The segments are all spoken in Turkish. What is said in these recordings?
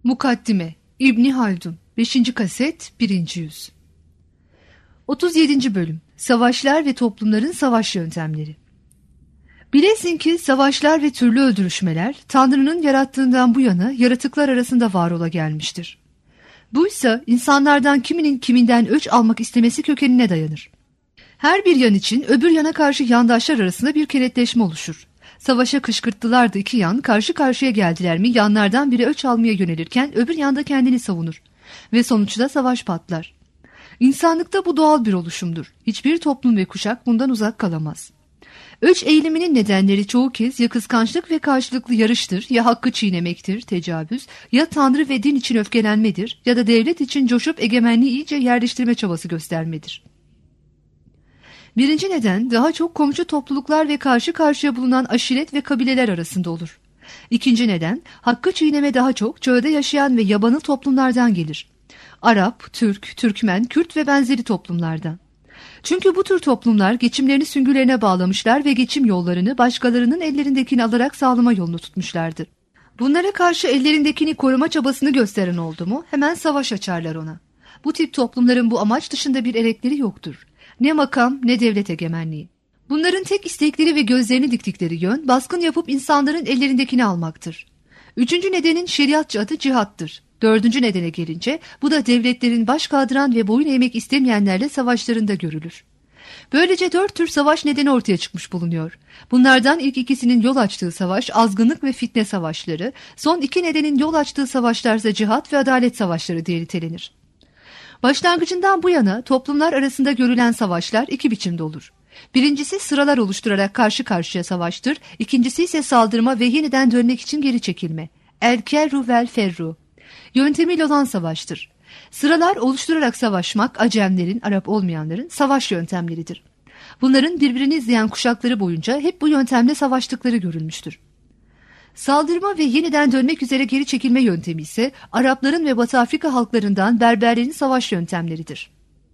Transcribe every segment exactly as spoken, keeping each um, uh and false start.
Mukaddime İbni Haldun beşinci kaset birinci yüz otuz yedinci bölüm Savaşlar ve toplumların savaş yöntemleri. Bilesin ki savaşlar ve türlü öldürüşmeler Tanrı'nın yarattığından bu yana yaratıklar arasında var ola gelmiştir. Buysa insanlardan kiminin kiminden öç almak istemesi kökenine dayanır. Her bir yan için öbür yana karşı yandaşlar arasında bir kenetleşme oluşur. Savaşa kışkırttılar da iki yan karşı karşıya geldiler mi yanlardan biri öç almaya yönelirken öbür yanda kendini savunur. Ve sonuçta savaş patlar. İnsanlıkta bu doğal bir oluşumdur. Hiçbir toplum ve kuşak bundan uzak kalamaz. Öç eğiliminin nedenleri çoğu kez ya kıskançlık ve karşılıklı yarıştır, ya hakkı çiğnemektir, tecavüz, ya tanrı ve din için öfkelenmedir, ya da devlet için coşup egemenliği iyice yerleştirme çabası göstermedir. Birinci neden daha çok komşu topluluklar ve karşı karşıya bulunan aşiret ve kabileler arasında olur. İkinci neden hakkı çiğneme daha çok çölde yaşayan ve yabanıl toplumlardan gelir. Arap, Türk, Türkmen, Kürt ve benzeri toplumlardan. Çünkü bu tür toplumlar geçimlerini süngülerine bağlamışlar ve geçim yollarını başkalarının ellerindekini alarak sağlama yolunu tutmuşlardır. Bunlara karşı ellerindekini koruma çabasını gösteren oldu mu hemen savaş açarlar ona. Bu tip toplumların bu amaç dışında bir erekleri yoktur. Ne makam ne devlet egemenliği. Bunların tek istekleri ve gözlerini diktikleri yön baskın yapıp insanların ellerindekini almaktır. Üçüncü nedenin şeriatçı adı cihattır. Dördüncü nedene gelince bu da devletlerin baş kaldıran ve boyun eğmek istemeyenlerle savaşlarında görülür. Böylece dört tür savaş nedeni ortaya çıkmış bulunuyor. Bunlardan ilk ikisinin yol açtığı savaş azgınlık ve fitne savaşları, son iki nedenin yol açtığı savaşlarsa cihat ve adalet savaşları diye nitelenir. Başlangıcından bu yana toplumlar arasında görülen savaşlar iki biçimde olur. Birincisi sıralar oluşturarak karşı karşıya savaştır, ikincisi ise saldırma ve yeniden dönmek için geri çekilme. El-kerru vel-ferru. Yöntemiyle olan savaştır. Sıralar oluşturarak savaşmak Acemlerin, Arap olmayanların savaş yöntemleridir. Bunların birbirini izleyen kuşakları boyunca hep bu yöntemle savaştıkları görülmüştür. Saldırma ve yeniden dönmek üzere geri çekilme yöntemi ise Arapların ve Batı Afrika halklarından Berberlerin savaş yöntemleridir.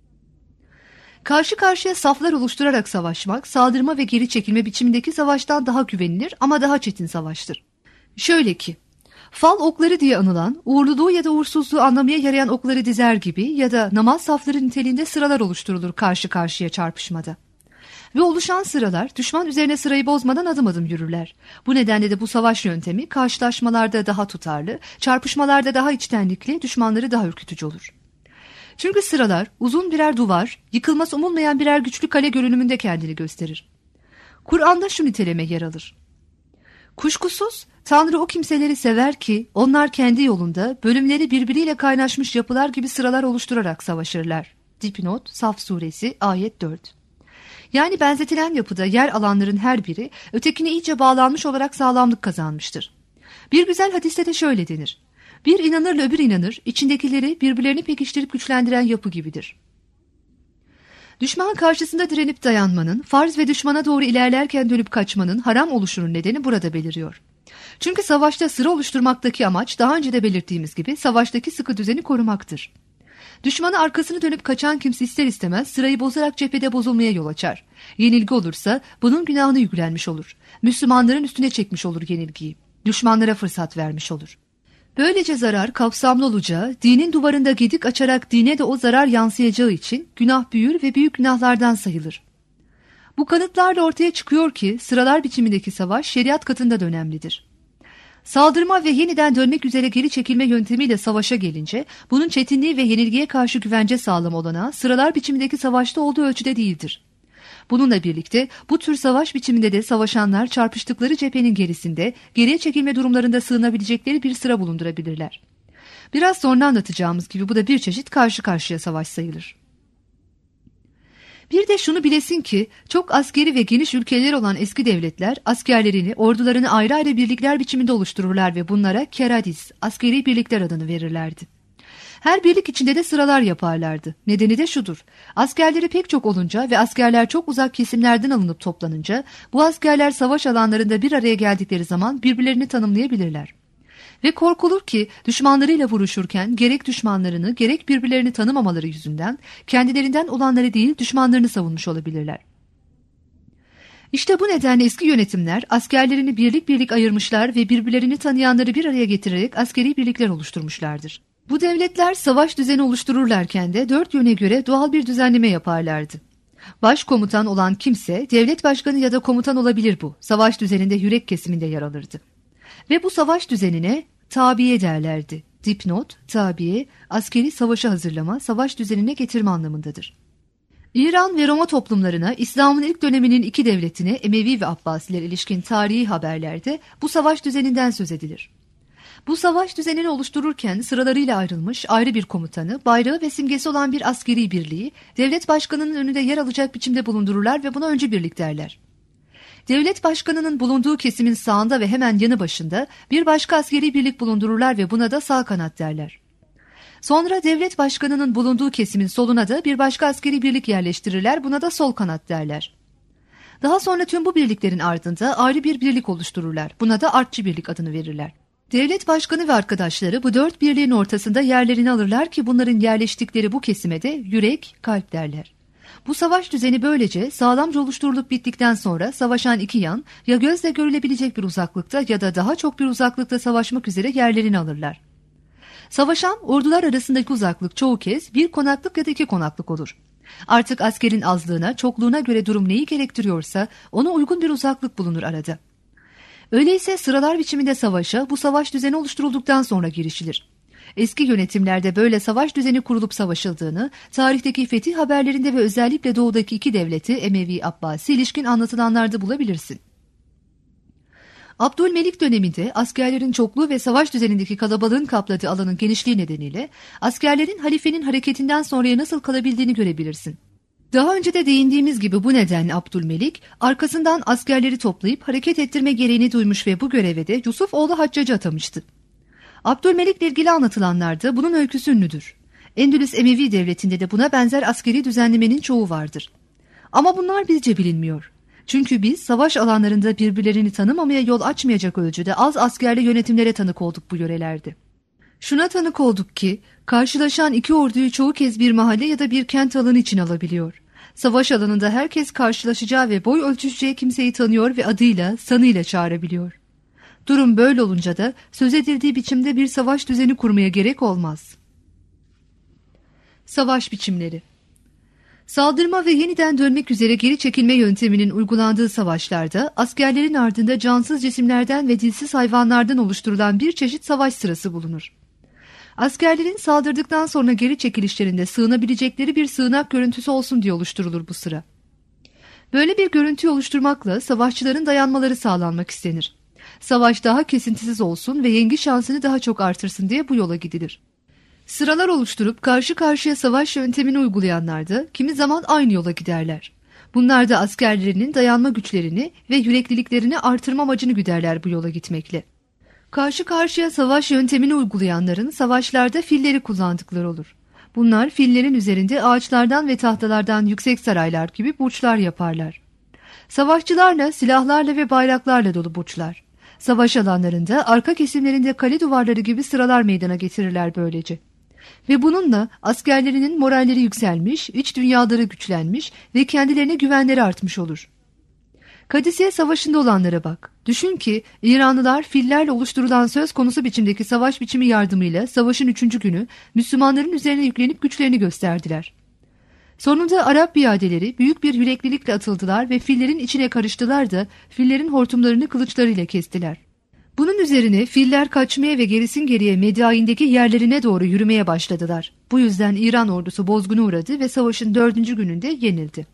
Karşı karşıya saflar oluşturarak savaşmak, saldırma ve geri çekilme biçimindeki savaştan daha güvenilir ama daha çetin savaştır. Şöyle ki, fal okları diye anılan, uğurluluğu ya da uğursuzluğu anlamaya yarayan okları dizer gibi ya da namaz safları niteliğinde sıralar oluşturulur karşı karşıya çarpışmada. Ve oluşan sıralar düşman üzerine sırayı bozmadan adım adım yürürler. Bu nedenle de bu savaş yöntemi karşılaşmalarda daha tutarlı, çarpışmalarda daha içtenlikli, düşmanları daha ürkütücü olur. Çünkü sıralar uzun birer duvar, yıkılması umulmayan birer güçlü kale görünümünde kendini gösterir. Kur'an'da şu niteleme yer alır. Kuşkusuz Tanrı o kimseleri sever ki onlar kendi yolunda bölümleri birbiriyle kaynaşmış yapılar gibi sıralar oluşturarak savaşırlar. Dipnot Saf suresi ayet dört. Yani benzetilen yapıda yer alanların her biri ötekine iyice bağlanmış olarak sağlamlık kazanmıştır. Bir güzel hadiste de şöyle denir. Bir inanırla öbür inanır, içindekileri birbirlerini pekiştirip güçlendiren yapı gibidir. Düşman karşısında direnip dayanmanın, farz ve düşmana doğru ilerlerken dönüp kaçmanın haram oluşunun nedeni burada beliriyor. Çünkü savaşta sıra oluşturmaktaki amaç daha önce de belirttiğimiz gibi savaştaki sıkı düzeni korumaktır. Düşmana arkasını dönüp kaçan kimse ister istemez sırayı bozarak cephede bozulmaya yol açar. Yenilgi olursa bunun günahını yüklenmiş olur. Müslümanların üstüne çekmiş olur yenilgiyi. Düşmanlara fırsat vermiş olur. Böylece zarar kapsamlı olacağı, dinin duvarında gedik açarak dine de o zarar yansıyacağı için günah büyür ve büyük günahlardan sayılır. Bu kanıtlarla ortaya çıkıyor ki sıralar biçimindeki savaş şeriat katında da önemlidir. Saldırma ve yeniden dönmek üzere geri çekilme yöntemiyle savaşa gelince bunun çetinliği ve yenilgiye karşı güvence sağlama olanağı sıralar biçimindeki savaşta olduğu ölçüde değildir. Bununla birlikte bu tür savaş biçiminde de savaşanlar çarpıştıkları cephenin gerisinde geriye çekilme durumlarında sığınabilecekleri bir sıra bulundurabilirler. Biraz sonra anlatacağımız gibi bu da bir çeşit karşı karşıya savaş sayılır. Bir de şunu bilesin ki çok askeri ve geniş ülkeler olan eski devletler askerlerini, ordularını ayrı ayrı birlikler biçiminde oluştururlar ve bunlara keradis, askeri birlikler adını verirlerdi. Her birlik içinde de sıralar yaparlardı. Nedeni de şudur. Askerleri pek çok olunca ve askerler çok uzak kesimlerden alınıp toplanınca bu askerler savaş alanlarında bir araya geldikleri zaman birbirlerini tanımlayabilirler. Ve korkulur ki düşmanlarıyla vuruşurken gerek düşmanlarını gerek birbirlerini tanımamaları yüzünden kendilerinden olanları değil düşmanlarını savunmuş olabilirler. İşte bu nedenle eski yönetimler askerlerini birlik birlik ayırmışlar ve birbirlerini tanıyanları bir araya getirerek askeri birlikler oluşturmuşlardır. Bu devletler savaş düzeni oluştururlarken de dört yöne göre doğal bir düzenleme yaparlardı. Başkomutan olan kimse devlet başkanı ya da komutan olabilir bu. Savaş düzeninde yürek kesiminde yer alırdı. Ve bu savaş düzenine tabiye derlerdi. Dipnot, tabiye, askeri savaşa hazırlama, savaş düzenine getirme anlamındadır. İran ve Roma toplumlarına İslam'ın ilk döneminin iki devletine Emevi ve Abbasiler ilişkin tarihi haberlerde bu savaş düzeninden söz edilir. Bu savaş düzenini oluştururken sıralarıyla ayrılmış ayrı bir komutanı, bayrağı ve simgesi olan bir askeri birliği devlet başkanının önünde yer alacak biçimde bulundururlar ve buna öncü birlik derler. Devlet başkanının bulunduğu kesimin sağında ve hemen yanı başında bir başka askeri birlik bulundururlar ve buna da sağ kanat derler. Sonra devlet başkanının bulunduğu kesimin soluna da bir başka askeri birlik yerleştirirler, buna da sol kanat derler. Daha sonra tüm bu birliklerin ardında ayrı bir birlik oluştururlar, buna da artçı birlik adını verirler. Devlet başkanı ve arkadaşları bu dört birliğin ortasında yerlerini alırlar ki bunların yerleştikleri bu kesime de yürek, kalp derler. Bu savaş düzeni böylece sağlamca oluşturulup bittikten sonra savaşan iki yan ya gözle görülebilecek bir uzaklıkta ya da daha çok bir uzaklıkta savaşmak üzere yerlerini alırlar. Savaşan ordular arasındaki uzaklık çoğu kez bir konaklık ya da iki konaklık olur. Artık askerin azlığına, çokluğuna göre durum neyi gerektiriyorsa ona uygun bir uzaklık bulunur arada. Öyleyse sıralar biçiminde savaşa bu savaş düzeni oluşturulduktan sonra girişilir. Eski yönetimlerde böyle savaş düzeni kurulup savaşıldığını, tarihteki fetih haberlerinde ve özellikle doğudaki iki devleti Emevi Abbasi ilişkin anlatılanlarda bulabilirsin. Abdülmelik döneminde askerlerin çokluğu ve savaş düzenindeki kalabalığın kapladığı alanın genişliği nedeniyle askerlerin halifenin hareketinden sonraya nasıl kalabildiğini görebilirsin. Daha önce de değindiğimiz gibi bu nedenle Abdülmelik arkasından askerleri toplayıp hareket ettirme gereğini duymuş ve bu göreve de Yusuf oğlu Haccac'ı atamıştı. Abdülmelik'le ilgili anlatılanlarda bunun öyküsü ünlüdür. Endülüs Emevi devletinde de buna benzer askeri düzenlemenin çoğu vardır. Ama bunlar bizce bilinmiyor. Çünkü biz savaş alanlarında birbirlerini tanımamaya yol açmayacak ölçüde az askerli yönetimlere tanık olduk bu yörelerde. Şuna tanık olduk ki karşılaşan iki orduyu çoğu kez bir mahalle ya da bir kent alanı için alabiliyor. Savaş alanında herkes karşılaşacağı ve boy ölçüşeceği kimseyi tanıyor ve adıyla, sanıyla çağırabiliyor. Durum böyle olunca da söz edildiği biçimde bir savaş düzeni kurmaya gerek olmaz. Savaş biçimleri. Saldırma ve yeniden dönmek üzere geri çekilme yönteminin uygulandığı savaşlarda askerlerin ardında cansız cisimlerden ve dilsiz hayvanlardan oluşturulan bir çeşit savaş sırası bulunur. Askerlerin saldırdıktan sonra geri çekilişlerinde sığınabilecekleri bir sığınak görüntüsü olsun diye oluşturulur bu sıra. Böyle bir görüntü oluşturmakla savaşçıların dayanmaları sağlanmak istenir. Savaş daha kesintisiz olsun ve yengi şansını daha çok artırsın diye bu yola gidilir. Sıralar oluşturup karşı karşıya savaş yöntemini uygulayanlar da kimi zaman aynı yola giderler. Bunlar da askerlerinin dayanma güçlerini ve yürekliliklerini artırma amacını güderler bu yola gitmekle. Karşı karşıya savaş yöntemini uygulayanların savaşlarda filleri kullandıkları olur. Bunlar fillerin üzerinde ağaçlardan ve tahtalardan yüksek saraylar gibi burçlar yaparlar. Savaşçılarla, silahlarla ve bayraklarla dolu burçlar. Savaş alanlarında arka kesimlerinde kale duvarları gibi sıralar meydana getirirler böylece. Ve bununla askerlerinin moralleri yükselmiş, iç dünyaları güçlenmiş ve kendilerine güvenleri artmış olur. Kadisiye Savaşı'nda olanlara bak. Düşün ki İranlılar fillerle oluşturulan söz konusu biçimdeki savaş biçimi yardımıyla savaşın üçüncü günü Müslümanların üzerine yüklenip güçlerini gösterdiler. Sonunda Arap piyadeleri büyük bir yüreklilikle atıldılar ve fillerin içine karıştılar da fillerin hortumlarını kılıçlarıyla kestiler. Bunun üzerine filler kaçmaya ve gerisin geriye Medyain'deki yerlerine doğru yürümeye başladılar. Bu yüzden İran ordusu bozguna uğradı ve savaşın dördüncü gününde yenildi.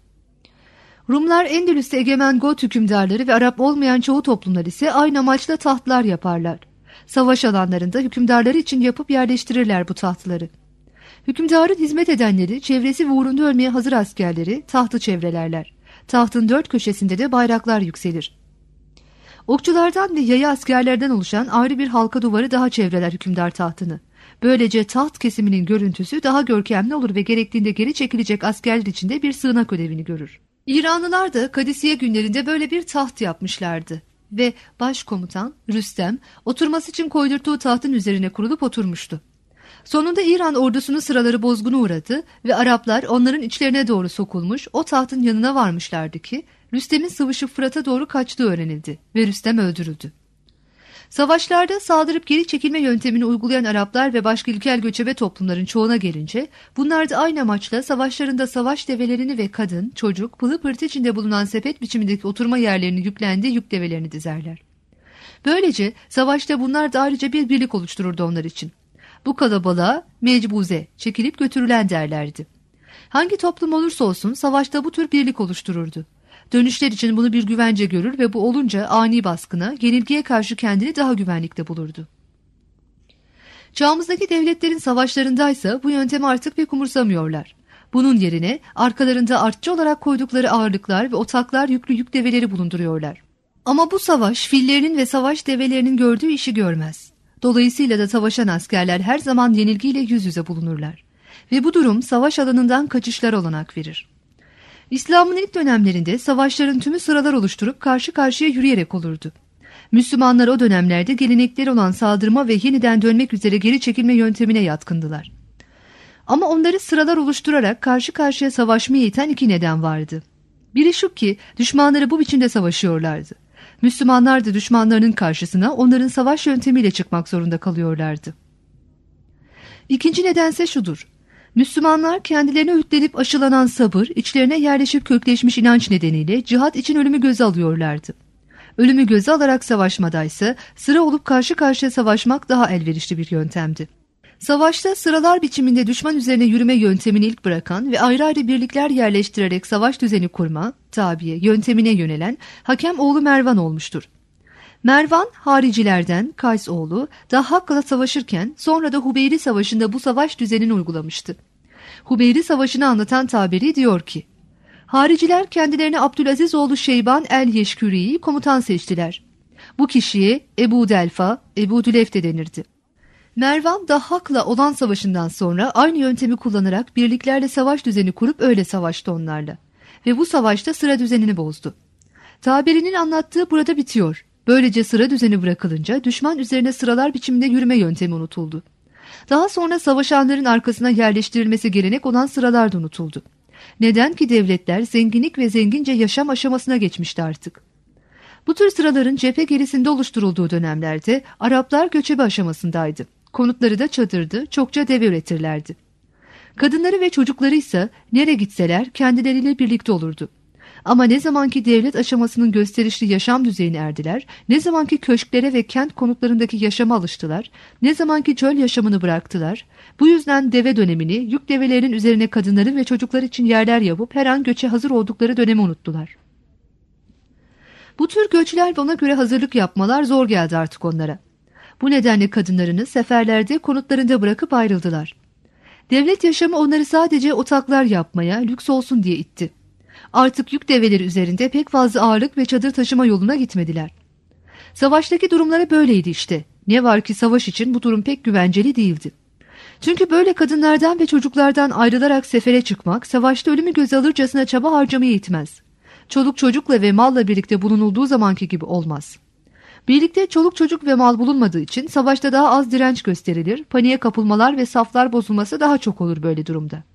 Rumlar Endülüs'te egemen Got hükümdarları ve Arap olmayan çoğu toplumlar ise aynı amaçla tahtlar yaparlar. Savaş alanlarında hükümdarları için yapıp yerleştirirler bu tahtları. Hükümdarın hizmet edenleri, çevresi ve uğrunda ölmeye hazır askerleri tahtı çevrelerler. Tahtın dört köşesinde de bayraklar yükselir. Okçulardan ve yaya askerlerden oluşan ayrı bir halka duvarı daha çevreler hükümdar tahtını. Böylece taht kesiminin görüntüsü daha görkemli olur ve gerektiğinde geri çekilecek askerler içinde bir sığınak ödevini görür. İranlılar da Kadisiye günlerinde böyle bir taht yapmışlardı ve başkomutan Rüstem oturması için koydurduğu tahtın üzerine kurulup oturmuştu. Sonunda İran ordusunun sıraları bozguna uğradı ve Araplar onların içlerine doğru sokulmuş o tahtın yanına varmışlardı ki Rüstem'in sıvışıp Fırat'a doğru kaçtığı öğrenildi ve Rüstem öldürüldü. Savaşlarda saldırıp geri çekilme yöntemini uygulayan Araplar ve başka ilkel göçebe toplumların çoğuna gelince bunlar da aynı amaçla savaşlarında savaş develerini ve kadın, çocuk, pılı pırtı içinde bulunan sepet biçimindeki oturma yerlerini yüklendiği yük develerini dizerler. Böylece savaşta bunlar da ayrıca bir birlik oluştururdu onlar için. Bu kalabalığa mecbuze, çekilip götürülen derlerdi. Hangi toplum olursa olsun savaşta bu tür birlik oluştururdu. Dönüşler için bunu bir güvence görür ve bu olunca ani baskına, yenilgiye karşı kendini daha güvenlikte bulurdu. Çağımızdaki devletlerin savaşlarındaysa bu yöntemi artık pek umursamıyorlar. Bunun yerine arkalarında artçı olarak koydukları ağırlıklar ve otaklar yüklü yük develeri bulunduruyorlar. Ama bu savaş fillerinin ve savaş develerinin gördüğü işi görmez. Dolayısıyla da savaşan askerler her zaman yenilgiyle yüz yüze bulunurlar. Ve bu durum savaş alanından kaçışlara olanak verir. İslam'ın ilk dönemlerinde savaşların tümü sıralar oluşturup karşı karşıya yürüyerek olurdu. Müslümanlar o dönemlerde gelenekleri olan saldırma ve yeniden dönmek üzere geri çekilme yöntemine yatkındılar. Ama onları sıralar oluşturarak karşı karşıya savaşmaya iten iki neden vardı. Biri şu ki düşmanları bu biçimde savaşıyorlardı. Müslümanlar da düşmanlarının karşısına onların savaş yöntemiyle çıkmak zorunda kalıyorlardı. İkinci nedense şudur. Müslümanlar kendilerine öğütlenip aşılanan sabır, içlerine yerleşip kökleşmiş inanç nedeniyle cihat için ölümü göze alıyorlardı. Ölümü göze alarak savaşmadaysa sıra olup karşı karşıya savaşmak daha elverişli bir yöntemdi. Savaşta sıralar biçiminde düşman üzerine yürüme yöntemini ilk bırakan ve ayrı ayrı birlikler yerleştirerek savaş düzeni kurma, tabiye, yöntemine yönelen Hakem oğlu Mervan olmuştur. Mervan, haricilerden Kays oğlu Dahhak'la savaşırken sonra da Hubeyri Savaşı'nda bu savaş düzenini uygulamıştı. Hubeyri Savaşı'nı anlatan tabiri diyor ki, hariciler kendilerine Abdülaziz oğlu Şeyban el-Yeşküri'yi komutan seçtiler. Bu kişiye Ebu Delfa, Ebu Dülef de denirdi. Mervan Dahhak'la olan savaşından sonra aynı yöntemi kullanarak birliklerle savaş düzeni kurup öyle savaştı onlarla. Ve bu savaşta sıra düzenini bozdu. Tabirinin anlattığı burada bitiyor. Böylece sıra düzeni bırakılınca düşman üzerine sıralar biçiminde yürüme yöntemi unutuldu. Daha sonra savaşanların arkasına yerleştirilmesi gelenek olan sıralar da unutuldu. Neden ki devletler zenginlik ve zengince yaşam aşamasına geçmişti artık. Bu tür sıraların cephe gerisinde oluşturulduğu dönemlerde Araplar göçebe aşamasındaydı. Konutları da çadırdı, çokça deve üretirlerdi. Kadınları ve çocukları ise nereye gitseler kendileriyle birlikte olurdu. Ama ne zamanki devlet aşamasının gösterişli yaşam düzeyine erdiler, ne zamanki köşklere ve kent konutlarındaki yaşama alıştılar, ne zamanki çöl yaşamını bıraktılar, bu yüzden deve dönemini yük develerinin üzerine kadınları ve çocuklar için yerler yapıp her an göçe hazır oldukları dönemi unuttular. Bu tür göçler ve ona göre hazırlık yapmalar zor geldi artık onlara. Bu nedenle kadınlarını seferlerde konutlarında bırakıp ayrıldılar. Devlet yaşamı onları sadece otaklar yapmaya, lüks olsun diye itti. Artık yük develeri üzerinde pek fazla ağırlık ve çadır taşıma yoluna gitmediler. Savaştaki durumları böyleydi işte. Ne var ki savaş için bu durum pek güvenceli değildi. Çünkü böyle kadınlardan ve çocuklardan ayrılarak sefere çıkmak, savaşta ölümü göze alırcasına çaba harcamaya itmez. Çoluk çocukla ve malla birlikte bulunulduğu zamanki gibi olmaz. Birlikte çoluk çocuk ve mal bulunmadığı için savaşta daha az direnç gösterilir, paniğe kapılmalar ve saflar bozulması daha çok olur böyle durumda.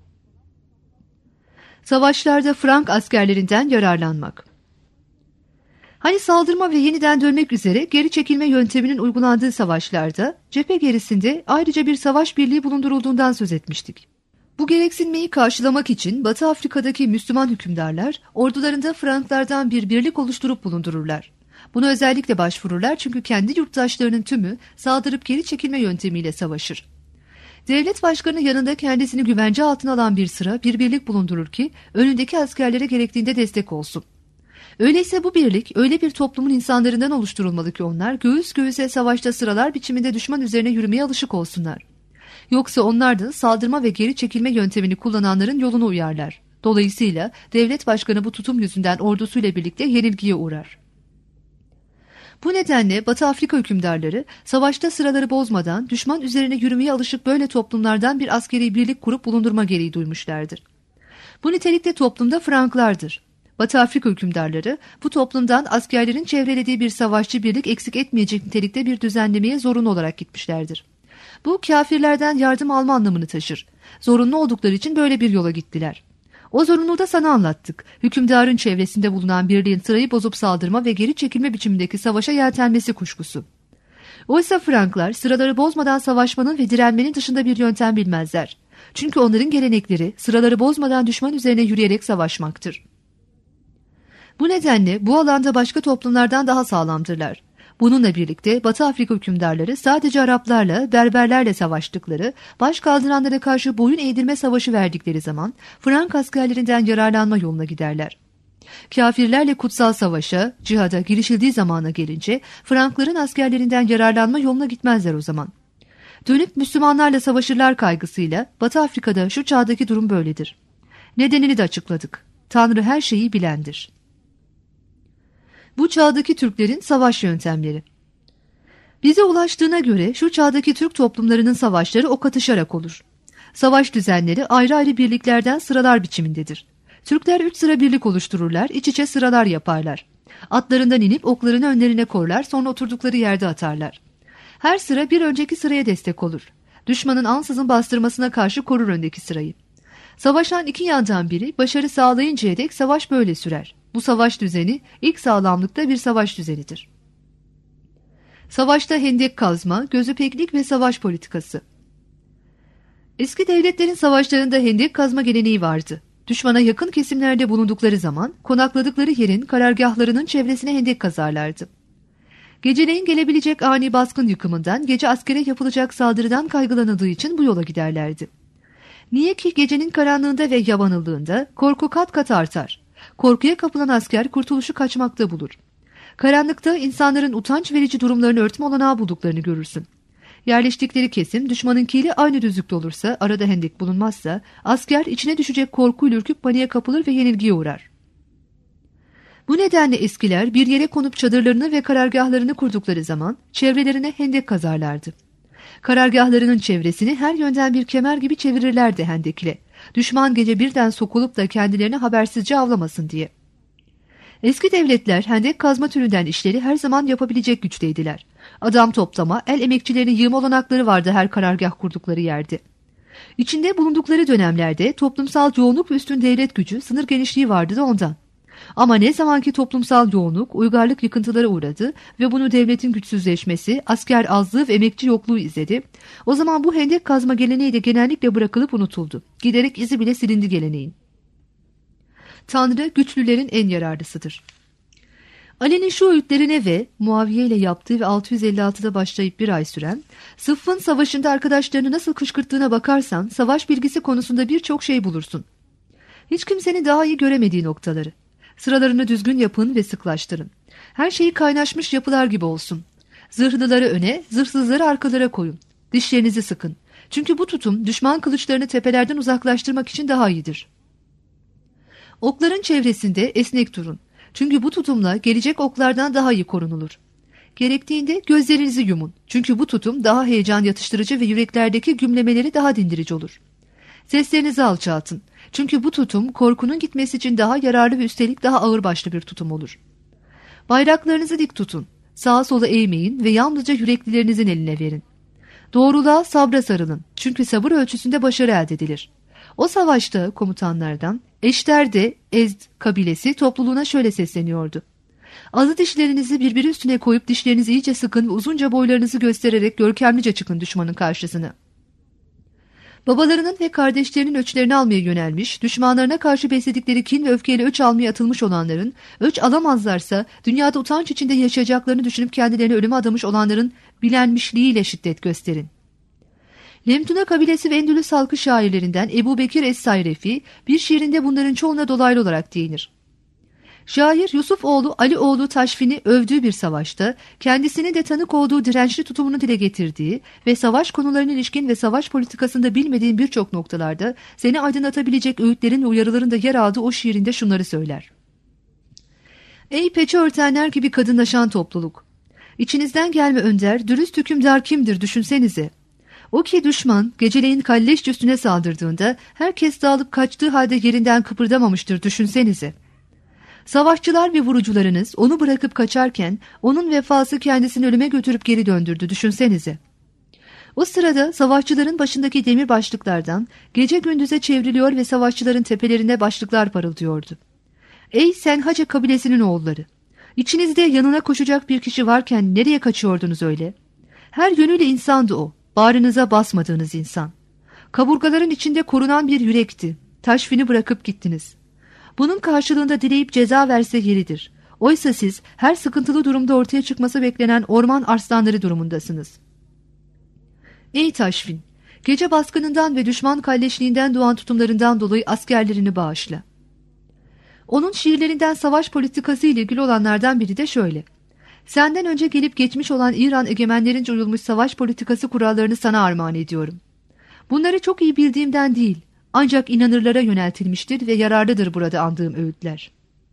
Savaşlarda Frank askerlerinden yararlanmak. Hani saldırma ve yeniden dönmek üzere geri çekilme yönteminin uygulandığı savaşlarda cephe gerisinde ayrıca bir savaş birliği bulundurulduğundan söz etmiştik. Bu gereksinmeyi karşılamak için Batı Afrika'daki Müslüman hükümdarlar ordularında Franklardan bir birlik oluşturup bulundururlar. Buna özellikle başvururlar çünkü kendi yurttaşlarının tümü saldırıp geri çekilme yöntemiyle savaşır. Devlet başkanı yanında kendisini güvence altına alan bir sıra bir birlik bulundurur ki önündeki askerlere gerektiğinde destek olsun. Öyleyse bu birlik öyle bir toplumun insanlarından oluşturulmalı ki onlar göğüs göğüse savaşta sıralar biçiminde düşman üzerine yürümeye alışık olsunlar. Yoksa onlar da saldırma ve geri çekilme yöntemini kullananların yoluna uyarlar. Dolayısıyla devlet başkanı bu tutum yüzünden ordusuyla birlikte yenilgiye uğrar. Bu nedenle Batı Afrika hükümdarları savaşta sıraları bozmadan düşman üzerine yürümeye alışık böyle toplumlardan bir askeri birlik kurup bulundurma gereği duymuşlardır. Bu nitelikte toplumda Franklardır. Batı Afrika hükümdarları bu toplumdan askerlerin çevrelediği bir savaşçı birlik eksik etmeyecek nitelikte bir düzenlemeye zorunlu olarak gitmişlerdir. Bu kâfirlerden yardım alma anlamını taşır. Zorunlu oldukları için böyle bir yola gittiler. O zorunluluğu da sana anlattık. Hükümdarın çevresinde bulunan birliğin sırayı bozup saldırma ve geri çekilme biçimindeki savaşa yeltenmesi kuşkusu. Oysa Franklar sıraları bozmadan savaşmanın ve direnmenin dışında bir yöntem bilmezler. Çünkü onların gelenekleri sıraları bozmadan düşman üzerine yürüyerek savaşmaktır. Bu nedenle bu alanda başka toplumlardan daha sağlamdırlar. Bununla birlikte Batı Afrika hükümdarları sadece Araplarla, Berberlerle savaştıkları, baş kaldıranlara karşı boyun eğdirme savaşı verdikleri zaman Frank askerlerinden yararlanma yoluna giderler. Kafirlerle kutsal savaşa, cihada girişildiği zamana gelince Frankların askerlerinden yararlanma yoluna gitmezler o zaman. Dönüp Müslümanlarla savaşırlar kaygısıyla Batı Afrika'da şu çağdaki durum böyledir. Nedenini de açıkladık. Tanrı her şeyi bilendir. Bu çağdaki Türklerin savaş yöntemleri. Bize ulaştığına göre şu çağdaki Türk toplumlarının savaşları ok atışarak olur. Savaş düzenleri ayrı ayrı birliklerden sıralar biçimindedir. Türkler üç sıra birlik oluştururlar, iç içe sıralar yaparlar. Atlarından inip oklarını önlerine korlar, sonra oturdukları yerde atarlar. Her sıra bir önceki sıraya destek olur. Düşmanın ansızın bastırmasına karşı korur öndeki sırayı. Savaşan iki yandan biri başarı sağlayıncaya dek savaş böyle sürer. Bu savaş düzeni ilk sağlamlıkta bir savaş düzenidir. Savaşta hendek kazma, gözü peklik ve savaş politikası. Eski devletlerin savaşlarında hendek kazma geleneği vardı. Düşmana yakın kesimlerde bulundukları zaman konakladıkları yerin karargahlarının çevresine hendek kazarlardı. Geceleyin gelebilecek ani baskın yıkımından, gece askere yapılacak saldırıdan kaygılanıldığı için bu yola giderlerdi. Niye ki gecenin karanlığında ve yabanıldığında korku kat kat artar. Korkuya kapılan asker kurtuluşu kaçmakta bulur. Karanlıkta insanların utanç verici durumlarını örtme olanağı bulduklarını görürsün. Yerleştikleri kesim düşmanınkiyle aynı düzlükte olursa, arada hendek bulunmazsa, asker içine düşecek korkuyla ürküp paniğe kapılır ve yenilgiye uğrar. Bu nedenle eskiler bir yere konup çadırlarını ve karargahlarını kurdukları zaman çevrelerine hendek kazarlardı. Karargahlarının çevresini her yönden bir kemer gibi çevirirlerdi hendekle. Düşman gece birden sokulup da kendilerini habersizce avlamasın diye. Eski devletler hendek kazma türünden işleri her zaman yapabilecek güçteydiler. Adam toplama, el emekçilerinin yığma olanakları vardı her karargah kurdukları yerde. İçinde bulundukları dönemlerde toplumsal yoğunluk ve üstün devlet gücü, sınır genişliği vardı da ondan. Ama ne zamanki toplumsal yoğunluk, uygarlık yıkıntılara uğradı ve bunu devletin güçsüzleşmesi, asker azlığı ve emekçi yokluğu izledi, o zaman bu hendek kazma geleneği de genellikle bırakılıp unutuldu. Giderek izi bile silindi geleneğin. Tanrı güçlülerin en yararlısıdır. Ali'nin şu öğütlerine ve Muaviye ile yaptığı ve altı yüz elli altıda başlayıp bir ay süren Sıffın savaşında arkadaşlarını nasıl kışkırttığına bakarsan savaş bilgisi konusunda birçok şey bulursun. Hiç kimsenin daha iyi göremediği noktaları. Sıralarını düzgün yapın ve sıklaştırın. Her şeyi kaynaşmış yapılar gibi olsun. Zırhlıları öne, zırhsızları arkalara koyun. Dişlerinizi sıkın. Çünkü bu tutum düşman kılıçlarını tepelerden uzaklaştırmak için daha iyidir. Okların çevresinde esnek durun. Çünkü bu tutumla gelecek oklardan daha iyi korunulur. Gerektiğinde gözlerinizi yumun. Çünkü bu tutum daha heyecan yatıştırıcı ve yüreklerdeki gümlemeleri daha dindirici olur. Seslerinizi alçaltın. Çünkü bu tutum korkunun gitmesi için daha yararlı ve üstelik daha ağırbaşlı bir tutum olur. Bayraklarınızı dik tutun. Sağa sola eğmeyin ve yalnızca yüreklilerinizin eline verin. Doğruluğa, sabra sarılın. Çünkü sabır ölçüsünde başarı elde edilir. O savaşta komutanlardan Eşter'de Ezd kabilesi topluluğuna şöyle sesleniyordu. Azı dişlerinizi birbiri üstüne koyup dişlerinizi iyice sıkın ve uzunca boylarınızı göstererek görkemlice çıkın düşmanın karşısına. Babalarının ve kardeşlerinin öçlerini almaya yönelmiş, düşmanlarına karşı besledikleri kin ve öfkeyle öç almaya atılmış olanların, öç alamazlarsa dünyada utanç içinde yaşayacaklarını düşünüp kendilerini ölüme adamış olanların bilenmişliğiyle şiddet gösterin. Lemtuna kabilesi ve Endülüs halkı şairlerinden Ebu Bekir Es-Sayrefi bir şiirinde bunların çoğuna dolaylı olarak değinir. Şair Yusuf oğlu Ali oğlu Taşfin'i övdüğü bir savaşta kendisinin de tanık olduğu dirençli tutumunu dile getirdiği ve savaş konularına ilişkin ve savaş politikasında bilmediğin birçok noktalarda seni aydınlatabilecek öğütlerin ve uyarıların da yer aldığı o şiirinde şunları söyler. Ey peçe örtenler gibi kadınlaşan topluluk! İçinizden gelme önder, dürüst hükümdar kimdir düşünsenize. O ki düşman geceleyin kalleşçe üstüne saldırdığında herkes dağılıp kaçtığı halde yerinden kıpırdamamıştır düşünsenize. Savaşçılar ve vurucularınız onu bırakıp kaçarken onun vefası kendisini ölüme götürüp geri döndürdü düşünsenize. O sırada savaşçıların başındaki demir başlıklardan gece gündüze çevriliyor ve savaşçıların tepelerinde başlıklar parıldıyordu. Ey Senhace kabilesinin oğulları! İçinizde yanına koşacak bir kişi varken nereye kaçıyordunuz öyle? Her yönüyle insandı o, bağrınıza basmadığınız insan. Kaburgaların içinde korunan bir yürekti. Taşfini bırakıp gittiniz. Bunun karşılığında dileyip ceza verse yeridir. Oysa siz her sıkıntılı durumda ortaya çıkması beklenen orman arslanları durumundasınız. Ey Taşfin! Gece baskınından ve düşman kalleşliğinden doğan tutumlarından dolayı askerlerini bağışla. Onun şiirlerinden savaş politikası ile ilgili olanlardan biri de şöyle. Senden önce gelip geçmiş olan İran egemenlerince uyulmuş savaş politikası kurallarını sana armağan ediyorum. Bunları çok iyi bildiğimden değil, ancak inanırlara yöneltilmiştir ve yararlıdır burada andığım öğütler.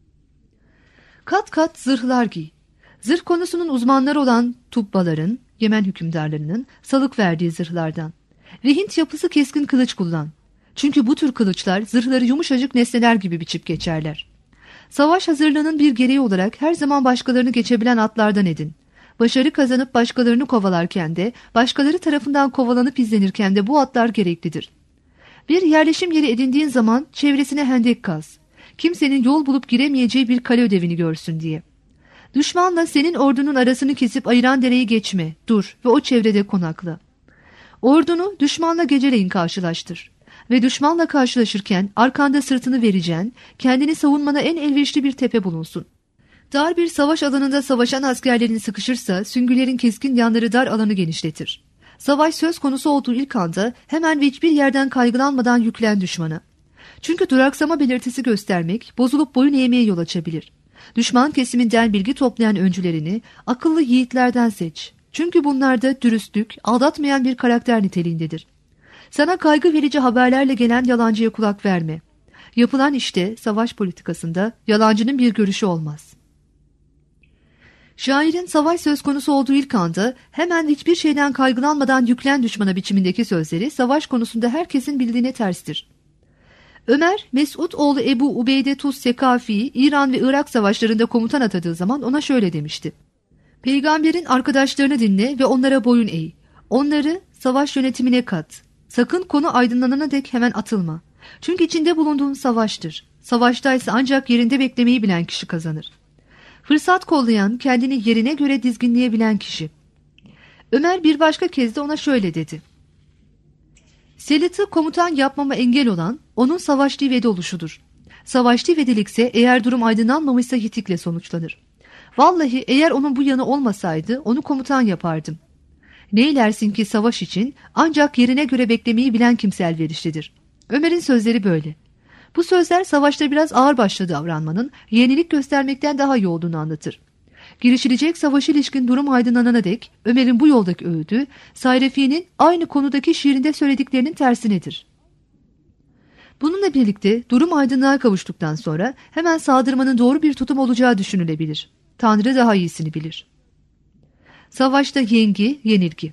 Kat kat zırhlar giy. Zırh konusunun uzmanları olan Tubbaların, Yemen hükümdarlarının salık verdiği zırhlardan. Ve Hint yapısı keskin kılıç kullan. Çünkü bu tür kılıçlar zırhları yumuşacık nesneler gibi biçip geçerler. Savaş hazırlığının bir gereği olarak her zaman başkalarını geçebilen atlardan edin. Başarı kazanıp başkalarını kovalarken de, başkaları tarafından kovalanıp izlenirken de bu atlar gereklidir. Bir yerleşim yeri edindiğin zaman çevresine hendek kaz. Kimsenin yol bulup giremeyeceği bir kale ödevini görsün diye. Düşmanla senin ordunun arasını kesip ayıran dereyi geçme, dur ve o çevrede konakla. Ordunu düşmanla geceleyin karşılaştır. Ve düşmanla karşılaşırken arkanda sırtını vereceğin, kendini savunmana en elverişli bir tepe bulunsun. Dar bir savaş alanında savaşan askerlerin sıkışırsa süngülerin keskin yanları dar alanı genişletir. Savaş söz konusu olduğu ilk anda hemen ve hiçbir yerden kaygılanmadan yüklen düşmana. Çünkü duraksama belirtisi göstermek bozulup boyun eğmeye yol açabilir. Düşman kesiminden bilgi toplayan öncülerini akıllı yiğitlerden seç. Çünkü bunlarda dürüstlük, aldatmayan bir karakter niteliğindedir. Sana kaygı verici haberlerle gelen yalancıya kulak verme. Yapılan işte savaş politikasında yalancının bir görüşü olmaz. Şairin savaş söz konusu olduğu ilk anda hemen hiçbir şeyden kaygılanmadan yüklen düşmana biçimindeki sözleri savaş konusunda herkesin bildiğine terstir. Ömer, Mesud oğlu Ebu Ubeyde Tuz Sekafi'yi İran ve Irak savaşlarında komutan atadığı zaman ona şöyle demişti. Peygamberin arkadaşlarını dinle ve onlara boyun eğ. Onları savaş yönetimine kat. Sakın konu aydınlanana dek hemen atılma. Çünkü içinde bulunduğun savaştır. Savaştaysa ancak yerinde beklemeyi bilen kişi kazanır. Fırsat kollayan, kendini yerine göre dizginleyebilen kişi. Ömer bir başka kez de ona şöyle dedi. Selit'i komutan yapmama engel olan onun savaş divedi oluşudur. Savaş divedelikse eğer durum aydınlanmamışsa hitikle sonuçlanır. Vallahi eğer onun bu yanı olmasaydı onu komutan yapardım. Neylersin ki savaş için ancak yerine göre beklemeyi bilen kimse elverişlidir. Ömer'in sözleri böyle. Bu sözler savaşta biraz ağırbaşlı davranmanın yenilik göstermekten daha iyi olduğunu anlatır. Girişilecek savaş ilişkin durum aydınlanana dek Ömer'in bu yoldaki öğüdü, Sayrefi'nin aynı konudaki şiirinde söylediklerinin tersinedir. Bununla birlikte durum aydınlığa kavuştuktan sonra hemen saldırmanın doğru bir tutum olacağı düşünülebilir. Tanrı daha iyisini bilir. Savaşta yengi, yenilgi.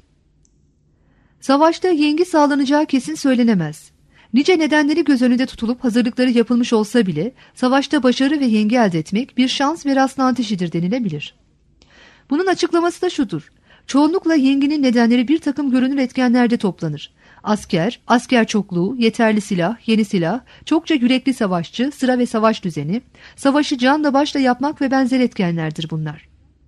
Savaşta yengi sağlanacağı kesin söylenemez. Nice nedenleri göz önünde tutulup hazırlıkları yapılmış olsa bile savaşta başarı ve yengi elde etmek bir şans ve rastlantı işidir denilebilir. Bunun açıklaması da şudur. Çoğunlukla yenginin nedenleri bir takım görünür etkenlerde toplanır. Asker, asker çokluğu, yeterli silah, yeni silah, çokça yürekli savaşçı, sıra ve savaş düzeni, savaşı canla başla yapmak ve benzer etkenlerdir bunlar.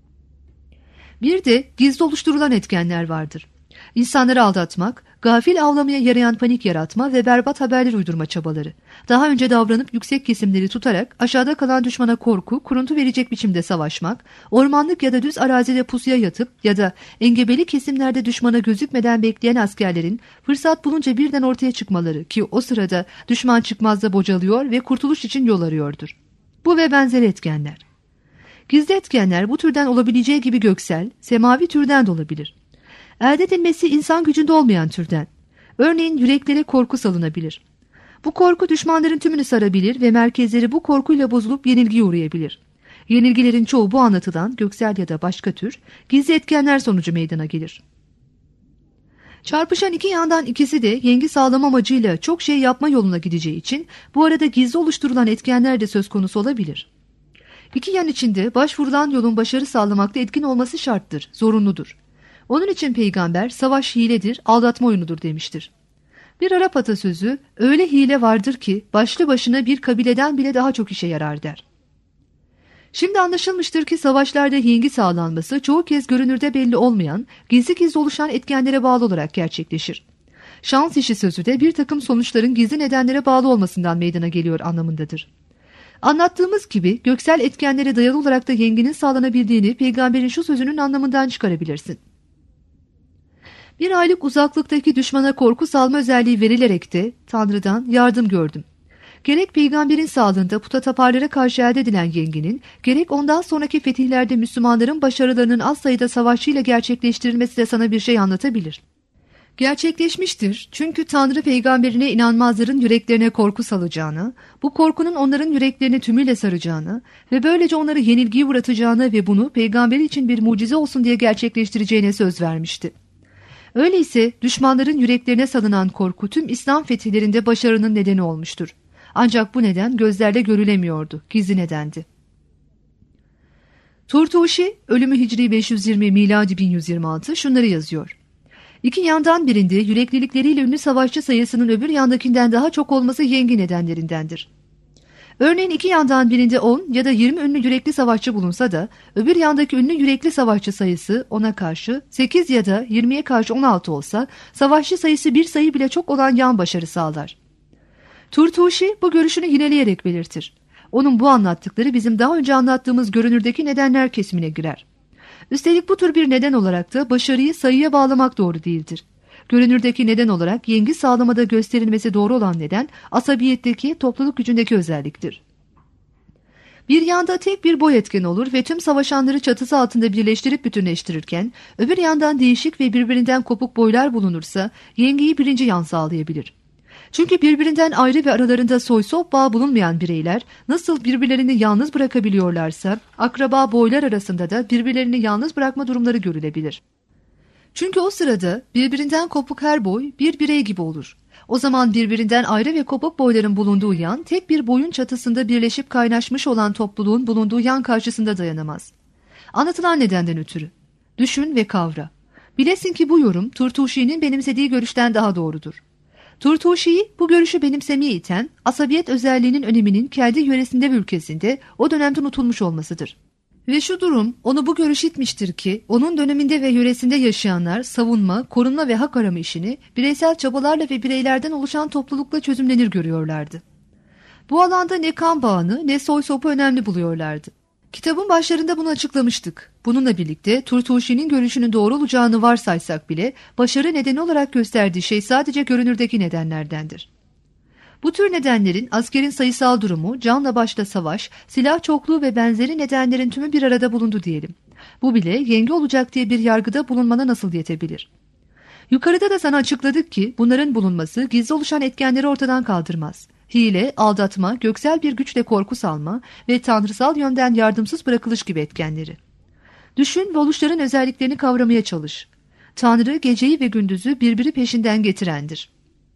Bir de gizli oluşturulan etkenler vardır. İnsanları aldatmak, gafil avlamaya yarayan panik yaratma ve berbat haberler uydurma çabaları. Daha önce davranıp yüksek kesimleri tutarak aşağıda kalan düşmana korku, kuruntu verecek biçimde savaşmak, ormanlık ya da düz arazide pusuya yatıp ya da engebeli kesimlerde düşmana gözükmeden bekleyen askerlerin fırsat bulunca birden ortaya çıkmaları ki o sırada düşman çıkmazda bocalıyor ve kurtuluş için yol arıyordur. Bu ve benzeri etkenler. Gizli etkenler bu türden olabileceği gibi göksel, semavi türden de olabilir. Elde edilmesi insan gücünde olmayan türden. Örneğin yüreklere korku salınabilir. Bu korku düşmanların tümünü sarabilir ve merkezleri bu korkuyla bozulup yenilgiye uğrayabilir. Yenilgilerin çoğu bu anlatılan göksel ya da başka tür gizli etkenler sonucu meydana gelir. Çarpışan iki yandan ikisi de yengi sağlama amacıyla çok şey yapma yoluna gideceği için bu arada gizli oluşturulan etkenler de söz konusu olabilir. İki yan içinde başvurulan yolun başarı sağlamakta etkin olması şarttır, zorunludur. Onun için peygamber savaş hiledir, aldatma oyunudur demiştir. Bir Arap atasözü öyle hile vardır ki başlı başına bir kabileden bile daha çok işe yarar der. Şimdi anlaşılmıştır ki savaşlarda yengi sağlanması çoğu kez görünürde belli olmayan, gizli gizli oluşan etkenlere bağlı olarak gerçekleşir. Şans işi sözü de bir takım sonuçların gizli nedenlere bağlı olmasından meydana geliyor anlamındadır. Anlattığımız gibi göksel etkenlere dayalı olarak da yenginin sağlanabildiğini peygamberin şu sözünün anlamından çıkarabilirsin. Bir aylık uzaklıktaki düşmana korku salma özelliği verilerek de Tanrı'dan yardım gördüm. Gerek peygamberin sağlığında putataparlara karşı elde edilen yenginin, gerek ondan sonraki fetihlerde Müslümanların başarılarının az sayıda savaşçıyla gerçekleştirilmesi de sana bir şey anlatabilir. Gerçekleşmiştir çünkü Tanrı peygamberine inanmazların yüreklerine korku salacağını, bu korkunun onların yüreklerini tümüyle saracağını ve böylece onları yenilgiye uğratacağını ve bunu peygamberi için bir mucize olsun diye gerçekleştireceğine söz vermişti. Öyleyse düşmanların yüreklerine salınan korku tüm İslam fetihlerinde başarının nedeni olmuştur. Ancak bu neden gözlerle görülemiyordu, gizli nedendi. Turtuşi, ölümü Hicri beş yüz yirmi miladi bin yüz yirmi altı şunları yazıyor. İki yandan birinde yüreklilikleriyle ünlü savaşçı sayısının öbür yandakinden daha çok olması yengi nedenlerindendir. Örneğin iki yandan birinde on ya da yirmi ünlü yürekli savaşçı bulunsa da öbür yandaki ünlü yürekli savaşçı sayısı ona karşı sekiz ya da yirmiye karşı on altı olsa savaşçı sayısı bir sayı bile çok olan yan başarı sağlar. Turtuşi bu görüşünü yineleyerek belirtir. Onun bu anlattıkları bizim daha önce anlattığımız görünürdeki nedenler kesimine girer. Üstelik bu tür bir neden olarak da başarıyı sayıya bağlamak doğru değildir. Görünürdeki neden olarak yengi sağlamada gösterilmesi doğru olan neden asabiyetteki, topluluk gücündeki özelliktir. Bir yanda tek bir boy etken olur ve tüm savaşanları çatısı altında birleştirip bütünleştirirken, öbür yandan değişik ve birbirinden kopuk boylar bulunursa yengiyi birinci yan sağlayabilir. Çünkü birbirinden ayrı ve aralarında soy sop bağı bulunmayan bireyler nasıl birbirlerini yalnız bırakabiliyorlarsa, akraba boylar arasında da birbirlerini yalnız bırakma durumları görülebilir. Çünkü o sırada birbirinden kopuk her boy bir birey gibi olur. O zaman birbirinden ayrı ve kopuk boyların bulunduğu yan tek bir boyun çatısında birleşip kaynaşmış olan topluluğun bulunduğu yan karşısında dayanamaz. Anlatılan nedenden ötürü. Düşün ve kavra. Bilesin ki bu yorum Turtuşi'nin benimsediği görüşten daha doğrudur. Turtuşi'yi bu görüşü benimsemeye iten asabiyet özelliğinin öneminin kendi yöresinde ve ülkesinde o dönemde unutulmuş olmasıdır. Ve şu durum onu bu görüş itmiştir ki onun döneminde ve yöresinde yaşayanlar savunma, korunma ve hak arama işini bireysel çabalarla ve bireylerden oluşan toplulukla çözümlenir görüyorlardı. Bu alanda ne kan bağını ne soy sopu önemli buluyorlardı. Kitabın başlarında bunu açıklamıştık. Bununla birlikte Turtuşi'nin görüşünün doğru olacağını varsaysak bile başarı nedeni olarak gösterdiği şey sadece görünürdeki nedenlerdendir. Bu tür nedenlerin askerin sayısal durumu, canla başla savaş, silah çokluğu ve benzeri nedenlerin tümü bir arada bulundu diyelim. Bu bile yengi olacak diye bir yargıda bulunmana nasıl yetebilir? Yukarıda da sana açıkladık ki bunların bulunması gizli oluşan etkenleri ortadan kaldırmaz. Hile, aldatma, göksel bir güçle korku salma ve tanrısal yönden yardımsız bırakılış gibi etkenleri. Düşün ve oluşların özelliklerini kavramaya çalış. Tanrı geceyi ve gündüzü birbiri peşinden getirendir.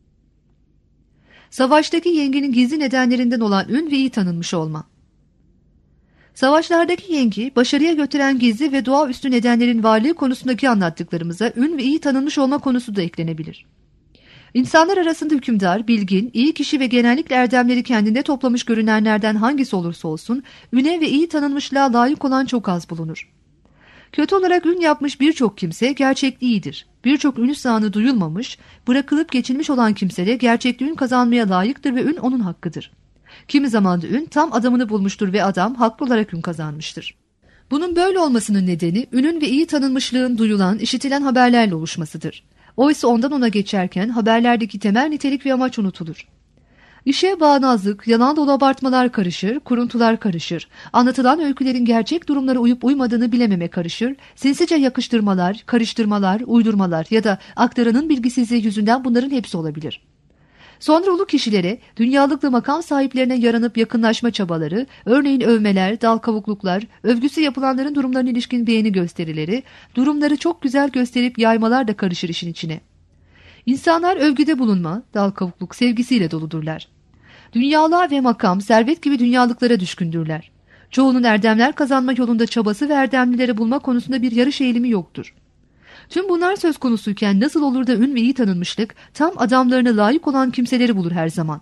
Savaştaki yenginin gizli nedenlerinden olan ün ve iyi tanınmış olma. Savaşlardaki yengi, başarıya götüren gizli ve doğaüstü nedenlerin varlığı konusundaki anlattıklarımıza ün ve iyi tanınmış olma konusu da eklenebilir. İnsanlar arasında hükümdar, bilgin, iyi kişi ve genellikle erdemleri kendinde toplamış görünenlerden hangisi olursa olsun, üne ve iyi tanınmışlığa layık olan çok az bulunur. Kötü olarak ün yapmış birçok kimse gerçekte iyidir. Birçok ünü sahanı duyulmamış, bırakılıp geçilmiş olan kimse de gerçekte ün kazanmaya layıktır ve ün onun hakkıdır. Kimi zaman da ün tam adamını bulmuştur ve adam haklı olarak ün kazanmıştır. Bunun böyle olmasının nedeni ünün ve iyi tanınmışlığın duyulan, işitilen haberlerle oluşmasıdır. Oysa ondan ona geçerken haberlerdeki temel nitelik ve amaç unutulur. İşe bağnazlık, yalan dolu abartmalar karışır, kuruntular karışır, anlatılan öykülerin gerçek durumlara uyup uymadığını bilememe karışır, sinsice yakıştırmalar, karıştırmalar, uydurmalar ya da aktaranın bilgisizliği yüzünden bunların hepsi olabilir. Sonra ulu kişilere, dünyalıklı makam sahiplerine yaranıp yakınlaşma çabaları, örneğin övmeler, dal kavukluklar, övgüsü yapılanların durumlarına ilişkin beğeni gösterileri, durumları çok güzel gösterip yaymalar da karışır işin içine. İnsanlar övgüde bulunma, dal kavukluk sevgisiyle doludurlar. Dünyalığa ve makam, servet gibi dünyalıklara düşkündürler. Çoğunun erdemler kazanma yolunda çabası ve erdemlileri bulma konusunda bir yarış eğilimi yoktur. Tüm bunlar söz konusuyken nasıl olur da ün ve iyi tanınmışlık tam adamlarına layık olan kimseleri bulur her zaman.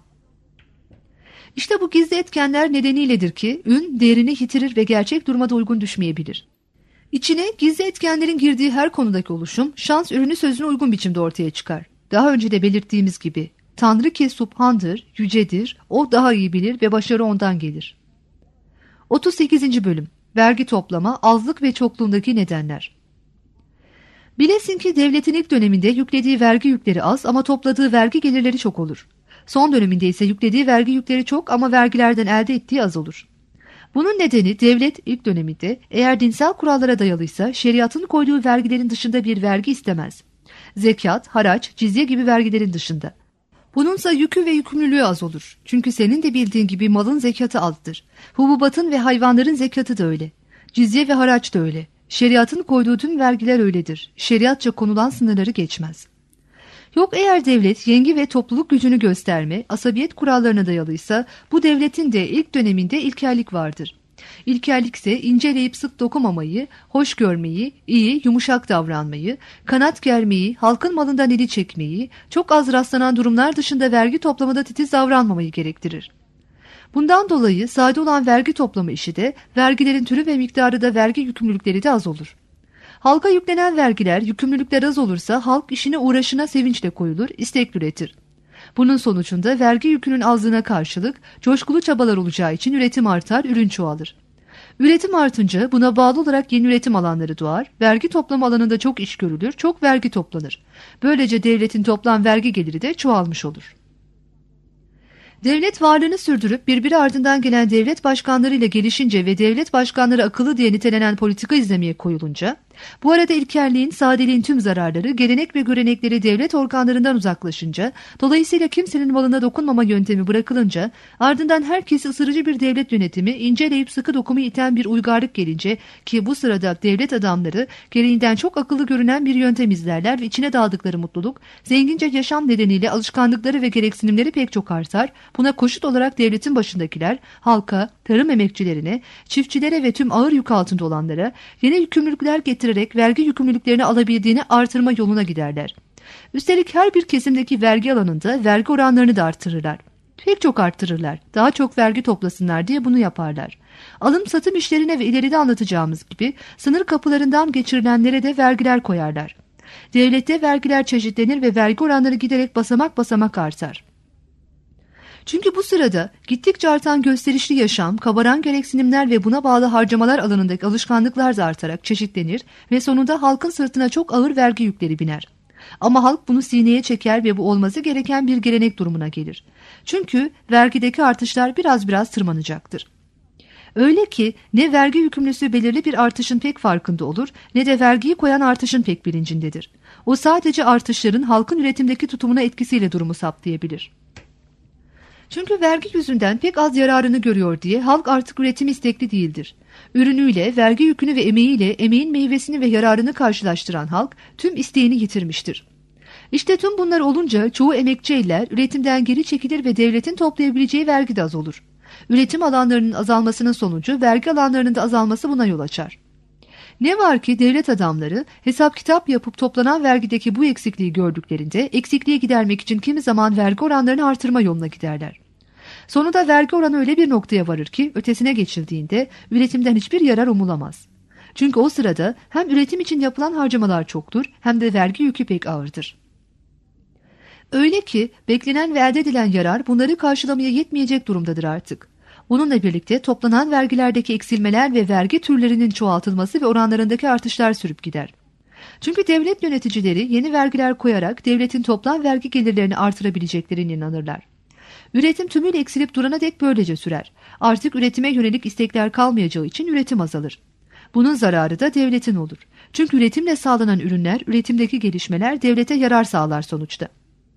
İşte bu gizli etkenler nedeniyledir ki ün değerini yitirir ve gerçek duruma da uygun düşmeyebilir. İçine gizli etkenlerin girdiği her konudaki oluşum şans ürünü sözüne uygun biçimde ortaya çıkar. Daha önce de belirttiğimiz gibi Tanrı ki subhandır, yücedir, o daha iyi bilir ve başarı ondan gelir. otuz sekizinci Bölüm Vergi toplama, azlık ve çokluğundaki nedenler. Bilesin ki devletin ilk döneminde yüklediği vergi yükleri az ama topladığı vergi gelirleri çok olur. Son döneminde ise yüklediği vergi yükleri çok ama vergilerden elde ettiği az olur. Bunun nedeni devlet ilk döneminde eğer dinsel kurallara dayalıysa şeriatın koyduğu vergilerin dışında bir vergi istemez. Zekat, haraç, cizye gibi vergilerin dışında. Bununsa yükü ve yükümlülüğü az olur. Çünkü senin de bildiğin gibi malın zekatı azdır. Hububatın ve hayvanların zekatı da öyle. Cizye ve haraç da öyle. Şeriatın koyduğu tüm vergiler öyledir. Şeriatça konulan sınırları geçmez. Yok eğer devlet yengi ve topluluk gücünü gösterme, asabiyet kurallarına dayalıysa bu devletin de ilk döneminde ilkellik vardır. İlkellik ise inceleyip sık dokumamayı, hoş görmeyi, iyi, yumuşak davranmayı, kanat germeyi, halkın malından eli çekmeyi, çok az rastlanan durumlar dışında vergi toplamada titiz davranmamayı gerektirir. Bundan dolayı sade olan vergi toplama işi de, vergilerin türü ve miktarı da vergi yükümlülükleri de az olur. Halka yüklenen vergiler, yükümlülükler az olursa halk işine uğraşına sevinçle koyulur, istek üretir. Bunun sonucunda vergi yükünün azlığına karşılık coşkulu çabalar olacağı için üretim artar, ürün çoğalır. Üretim artınca buna bağlı olarak yeni üretim alanları doğar, vergi toplama alanında çok iş görülür, çok vergi toplanır. Böylece devletin toplam vergi geliri de çoğalmış olur. Devlet varlığını sürdürüp birbiri ardından gelen devlet başkanlarıyla gelişince ve devlet başkanları akıllı diye nitelenen politika izlemeye koyulunca, bu arada ilkelliğin, sadeliğin tüm zararları, gelenek ve görenekleri devlet organlarından uzaklaşınca, dolayısıyla kimsenin malına dokunmama yöntemi bırakılınca, ardından herkesi ısırıcı bir devlet yönetimi, inceleyip sıkı dokumu iten bir uygarlık gelince ki bu sırada devlet adamları gereğinden çok akıllı görünen bir yöntem izlerler ve içine daldıkları mutluluk, zengince yaşam nedeniyle alışkanlıkları ve gereksinimleri pek çok artar. Buna koşut olarak devletin başındakiler, halka, tarım emekçilerine, çiftçilere ve tüm ağır yük altında olanlara yeni yükümlülükler getirerek vergi yükümlülüklerini alabildiğini artırma yoluna giderler. Üstelik her bir kesimdeki vergi alanında vergi oranlarını da artırırlar. Pek çok arttırırlar. Daha çok vergi toplasınlar diye bunu yaparlar. Alım satım işlerine ve ileride anlatacağımız gibi sınır kapılarından geçirilenlere de vergiler koyarlar. Devlette vergiler çeşitlenir ve vergi oranları giderek basamak basamak artar. Çünkü bu sırada gittikçe artan gösterişli yaşam, kabaran gereksinimler ve buna bağlı harcamalar alanındaki alışkanlıklar da artarak çeşitlenir ve sonunda halkın sırtına çok ağır vergi yükleri biner. Ama halk bunu sineye çeker ve bu olması gereken bir gelenek durumuna gelir. Çünkü vergideki artışlar biraz biraz tırmanacaktır. Öyle ki ne vergi yükümlüsü belirli bir artışın pek farkında olur ne de vergiyi koyan artışın pek bilincindedir. O sadece artışların halkın üretimdeki tutumuna etkisiyle durumu saptayabilir. Çünkü vergi yüzünden pek az yararını görüyor diye halk artık üretim istekli değildir. Ürünüyle, vergi yükünü ve emeğiyle emeğin meyvesini ve yararını karşılaştıran halk tüm isteğini yitirmiştir. İşte tüm bunlar olunca çoğu emekçi eller üretimden geri çekilir ve devletin toplayabileceği vergi de az olur. Üretim alanlarının azalmasının sonucu vergi alanlarının da azalması buna yol açar. Ne var ki devlet adamları hesap kitap yapıp toplanan vergideki bu eksikliği gördüklerinde eksikliği gidermek için kimi zaman vergi oranlarını artırma yoluna giderler. Sonunda vergi oranı öyle bir noktaya varır ki ötesine geçildiğinde üretimden hiçbir yarar umulamaz. Çünkü o sırada hem üretim için yapılan harcamalar çoktur hem de vergi yükü pek ağırdır. Öyle ki beklenen ve elde edilen yarar bunları karşılamaya yetmeyecek durumdadır artık. Bununla birlikte toplanan vergilerdeki eksilmeler ve vergi türlerinin çoğaltılması ve oranlarındaki artışlar sürüp gider. Çünkü devlet yöneticileri yeni vergiler koyarak devletin toplam vergi gelirlerini artırabileceklerine inanırlar. Üretim tümüyle eksilip durana dek böylece sürer. Artık üretime yönelik istekler kalmayacağı için üretim azalır. Bunun zararı da devletin olur. Çünkü üretimle sağlanan ürünler, üretimdeki gelişmeler devlete yarar sağlar sonuçta.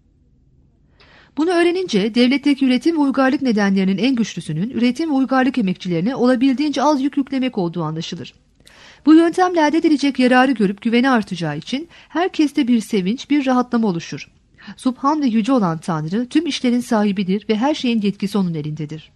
Bunu öğrenince devletteki üretim ve uygarlık nedenlerinin en güçlüsünün üretim ve uygarlık emekçilerine olabildiğince az yük yüklemek olduğu anlaşılır. Bu yöntemle elde edilecek yararı görüp güveni artacağı için herkeste bir sevinç, bir rahatlama oluşur. Subhan ve yüce olan Tanrı tüm işlerin sahibidir ve her şeyin yetkisi onun elindedir.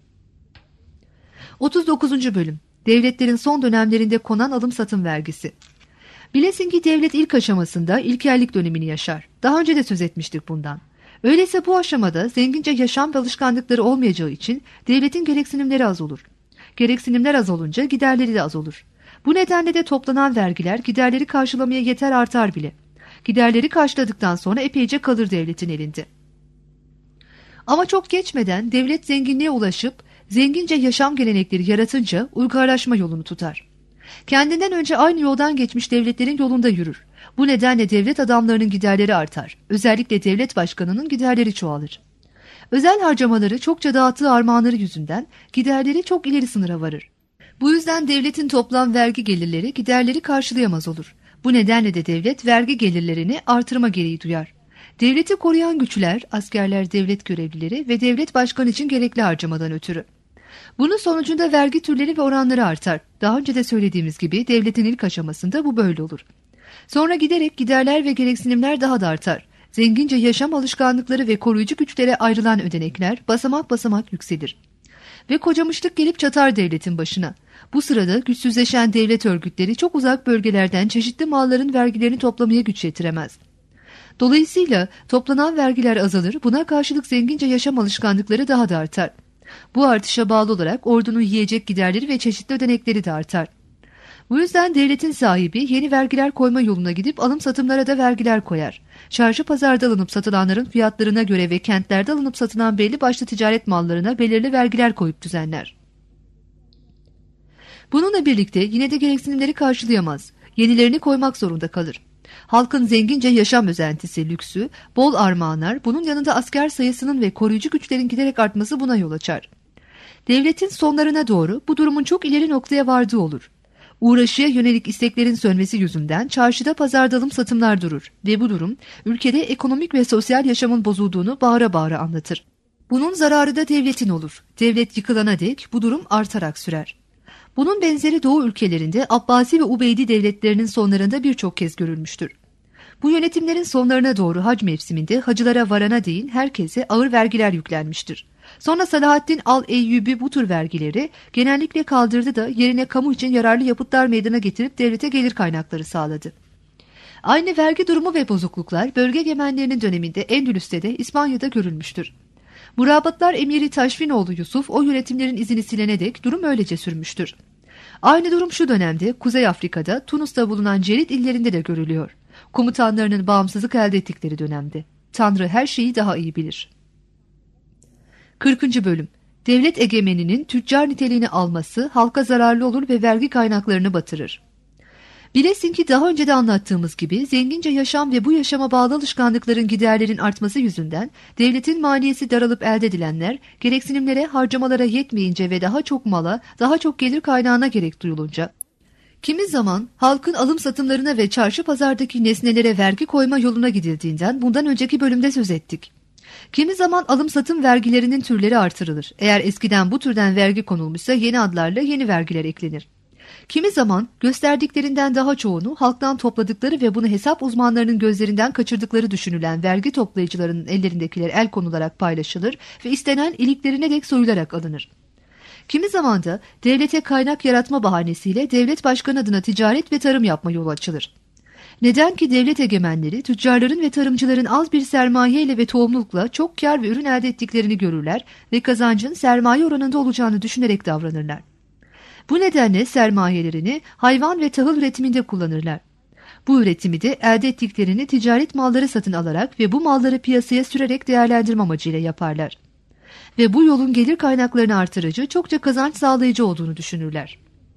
otuz dokuzuncu Bölüm Devletlerin son dönemlerinde konan alım satım vergisi. Bilesin ki devlet ilk aşamasında ilkellik dönemini yaşar. Daha önce de söz etmiştik bundan. Öyleyse bu aşamada zengince yaşam ve alışkanlıkları olmayacağı için devletin gereksinimleri az olur. Gereksinimler az olunca giderleri de az olur. Bu nedenle de toplanan vergiler giderleri karşılamaya yeter artar bile. Giderleri karşıladıktan sonra epeyce kalır devletin elinde. Ama çok geçmeden devlet zenginliğe ulaşıp zengince yaşam gelenekleri yaratınca uygarlaşma yolunu tutar. Kendinden önce aynı yoldan geçmiş devletlerin yolunda yürür. Bu nedenle devlet adamlarının giderleri artar. Özellikle devlet başkanının giderleri çoğalır. Özel harcamaları çokça dağıttığı armağanları yüzünden giderleri çok ileri sınıra varır. Bu yüzden devletin toplam vergi gelirleri giderleri karşılayamaz olur. Bu nedenle de devlet vergi gelirlerini artırma gereği duyar. Devleti koruyan güçler, askerler, devlet görevlileri ve devlet başkanı için gerekli harcamadan ötürü. Bunun sonucunda vergi türleri ve oranları artar. Daha önce de söylediğimiz gibi devletin ilk aşamasında bu böyle olur. Sonra giderek giderler ve gereksinimler daha da artar. Zengince yaşam alışkanlıkları ve koruyucu güçlere ayrılan ödenekler basamak basamak yükselir. Ve kocamışlık gelip çatar devletin başına. Bu sırada güçsüzleşen devlet örgütleri çok uzak bölgelerden çeşitli malların vergilerini toplamaya güç yetiremez. Dolayısıyla toplanan vergiler azalır, buna karşılık zengince yaşam alışkanlıkları daha da artar. Bu artışa bağlı olarak ordunun yiyecek giderleri ve çeşitli ödenekleri de artar. Bu yüzden devletin sahibi yeni vergiler koyma yoluna gidip alım satımlara da vergiler koyar. Çarşı pazarda alınıp satılanların fiyatlarına göre ve kentlerde alınıp satılan belli başlı ticaret mallarına belirli vergiler koyup düzenler. Bununla birlikte yine de gereksinimleri karşılayamaz. Yenilerini koymak zorunda kalır. Halkın zengince yaşam özentisi, lüksü, bol armağanlar, bunun yanında asker sayısının ve koruyucu güçlerin giderek artması buna yol açar. Devletin sonlarına doğru bu durumun çok ileri noktaya vardığı olur. Uğraşıya yönelik isteklerin sönmesi yüzünden çarşıda pazarda alım satımlar durur ve bu durum ülkede ekonomik ve sosyal yaşamın bozulduğunu bağıra bağıra anlatır. Bunun zararı da devletin olur. Devlet yıkılana dek bu durum artarak sürer. Bunun benzeri Doğu ülkelerinde Abbasi ve Ubeydi devletlerinin sonlarında birçok kez görülmüştür. Bu yönetimlerin sonlarına doğru hac mevsiminde hacılara varana değin herkese ağır vergiler yüklenmiştir. Sonra Salahaddin al-Eyyubi bu tür vergileri genellikle kaldırdı da yerine kamu için yararlı yapıtlar meydana getirip devlete gelir kaynakları sağladı. Aynı vergi durumu ve bozukluklar bölge egemenlerinin döneminde Endülüs'te de İspanya'da görülmüştür. Murabatlar Emiri Taşfinoğlu Yusuf o yönetimlerin izini silene dek durum öylece sürmüştür. Aynı durum şu dönemde Kuzey Afrika'da Tunus'ta bulunan Cerit illerinde de görülüyor. Komutanlarının bağımsızlık elde ettikleri dönemde. Tanrı her şeyi daha iyi bilir. kırkıncı bölüm. Devlet egemeninin tüccar niteliğini alması halka zararlı olur ve vergi kaynaklarını batırır. Bilesin ki daha önce de anlattığımız gibi zengince yaşam ve bu yaşama bağlı alışkanlıkların giderlerin artması yüzünden devletin maliyesi daralıp elde edilenler gereksinimlere harcamalara yetmeyince ve daha çok mala, daha çok gelir kaynağına gerek duyulunca, kimi zaman halkın alım satımlarına ve çarşı pazardaki nesnelere vergi koyma yoluna gidildiğinden bundan önceki bölümde söz ettik. Kimi zaman alım satım vergilerinin türleri artırılır. Eğer eskiden bu türden vergi konulmuşsa yeni adlarla yeni vergiler eklenir. Kimi zaman gösterdiklerinden daha çoğunu halktan topladıkları ve bunu hesap uzmanlarının gözlerinden kaçırdıkları düşünülen vergi toplayıcılarının ellerindekiler el konularak paylaşılır ve istenen iliklerine dek soyularak alınır. Kimi zaman da devlete kaynak yaratma bahanesiyle devlet başkanı adına ticaret ve tarım yapma yolu açılır. Neden ki devlet egemenleri tüccarların ve tarımcıların az bir sermayeyle ve tohumlukla çok kar ve ürün elde ettiklerini görürler ve kazancın sermaye oranında olacağını düşünerek davranırlar. Bu nedenle sermayelerini hayvan ve tahıl üretiminde kullanırlar. Bu üretimi de elde ettiklerini ticaret malları satın alarak ve bu malları piyasaya sürerek değerlendirme amacıyla yaparlar. Ve bu yolun gelir kaynaklarını artırıcı, çokça kazanç sağlayıcı olduğunu düşünürler.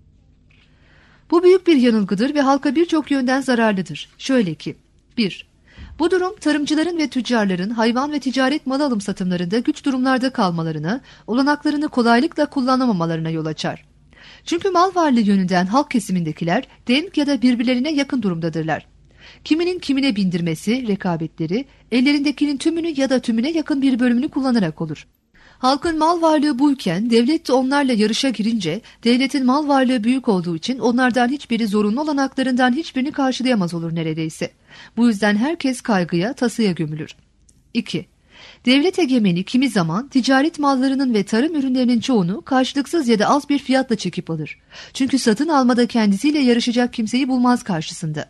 Bu büyük bir yanılgıdır ve halka birçok yönden zararlıdır. Şöyle ki, bir Bu durum tarımcıların ve tüccarların hayvan ve ticaret mal alım satımlarında güç durumlarda kalmalarına, olanaklarını kolaylıkla kullanamamalarına yol açar. Çünkü mal varlığı yönünden halk kesimindekiler denk ya da birbirlerine yakın durumdadırlar. Kiminin kimine bindirmesi, rekabetleri, ellerindekinin tümünü ya da tümüne yakın bir bölümünü kullanarak olur. Halkın mal varlığı buyken devlet de onlarla yarışa girince devletin mal varlığı büyük olduğu için onlardan hiçbiri zorunlu olanaklarından hiçbirini karşılayamaz olur neredeyse. Bu yüzden herkes kaygıya, tasaya gömülür. iki Devlet egemeni kimi zaman ticaret mallarının ve tarım ürünlerinin çoğunu karşılıksız ya da az bir fiyatla çekip alır. Çünkü satın almada kendisiyle yarışacak kimseyi bulmaz karşısında.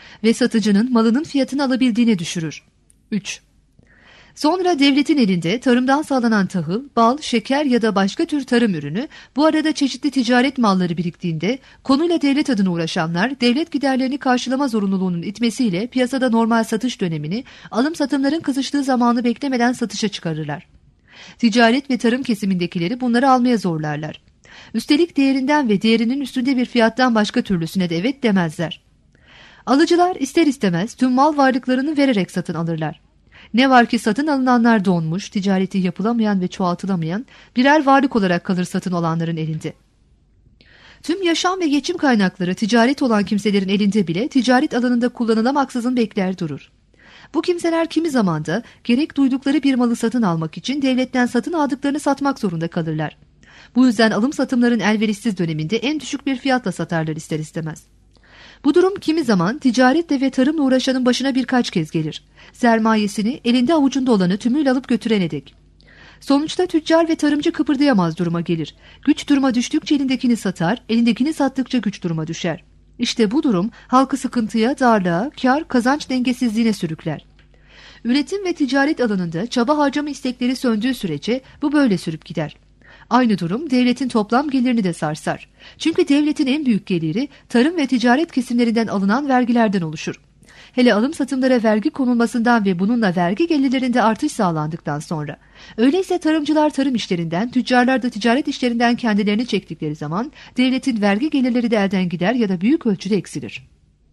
ve satıcının malının fiyatını alabildiğine düşürür. üç. Sonra devletin elinde tarımdan sağlanan tahıl, bal, şeker ya da başka tür tarım ürünü, bu arada çeşitli ticaret malları biriktiğinde konuyla devlet adına uğraşanlar devlet giderlerini karşılama zorunluluğunun itmesiyle piyasada normal satış dönemini, alım satımların kızıştığı zamanı beklemeden satışa çıkarırlar. Ticaret ve tarım kesimindekileri bunları almaya zorlarlar. Üstelik değerinden ve değerinin üstünde bir fiyattan başka türlüsüne de evet demezler. Alıcılar ister istemez tüm mal varlıklarını vererek satın alırlar. Ne var ki satın alınanlar donmuş, ticareti yapılamayan ve çoğaltılamayan birer varlık olarak kalır satın olanların elinde. Tüm yaşam ve geçim kaynakları ticaret olan kimselerin elinde bile ticaret alanında kullanılamaksızın bekler durur. Bu kimseler kimi zamanda gerek duydukları bir malı satın almak için devletten satın aldıklarını satmak zorunda kalırlar. Bu yüzden alım satımların elverişsiz döneminde en düşük bir fiyatla satarlar ister istemez. Bu durum kimi zaman ticaretle ve tarımla uğraşanın başına birkaç kez gelir. Sermayesini elinde avucunda olanı tümüyle alıp götürene dek. Sonuçta tüccar ve tarımcı kıpırdayamaz duruma gelir. Güç duruma düştükçe elindekini satar, elindekini sattıkça güç duruma düşer. İşte bu durum halkı sıkıntıya, darlığa, kar, kazanç dengesizliğine sürükler. Üretim ve ticaret alanında çaba harcama istekleri söndüğü sürece bu böyle sürüp gider. Aynı durum devletin toplam gelirini de sarsar. Çünkü devletin en büyük geliri tarım ve ticaret kesimlerinden alınan vergilerden oluşur. Hele alım satımlara vergi konulmasından ve bununla vergi gelirlerinde artış sağlandıktan sonra. Öyleyse tarımcılar tarım işlerinden, tüccarlar da ticaret işlerinden kendilerini çektikleri zaman devletin vergi gelirleri de elden gider ya da büyük ölçüde eksilir.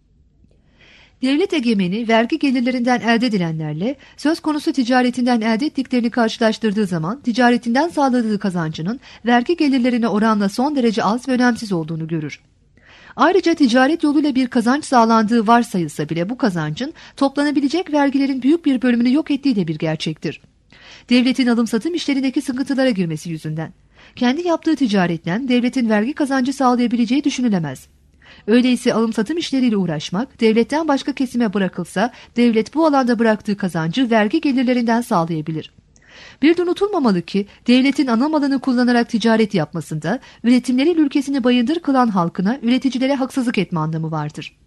Devlet egemeni vergi gelirlerinden elde edilenlerle söz konusu ticaretinden elde ettiklerini karşılaştırdığı zaman ticaretinden sağladığı kazancının vergi gelirlerine oranla son derece az ve önemsiz olduğunu görür. Ayrıca ticaret yoluyla bir kazanç sağlandığı varsayılsa bile bu kazancın toplanabilecek vergilerin büyük bir bölümünü yok ettiği de bir gerçektir. Devletin alım satım işlerindeki sıkıntılara girmesi yüzünden. Kendi yaptığı ticaretten devletin vergi kazancı sağlayabileceği düşünülemez. Öyleyse alım satım işleriyle uğraşmak devletten başka kesime bırakılsa devlet bu alanda bıraktığı kazancı vergi gelirlerinden sağlayabilir. Bir de unutulmamalı ki devletin ana malını kullanarak ticaret yapmasında üretimleriyle ülkesini bayındır kılan halkına üreticilere haksızlık etme anlamı vardır.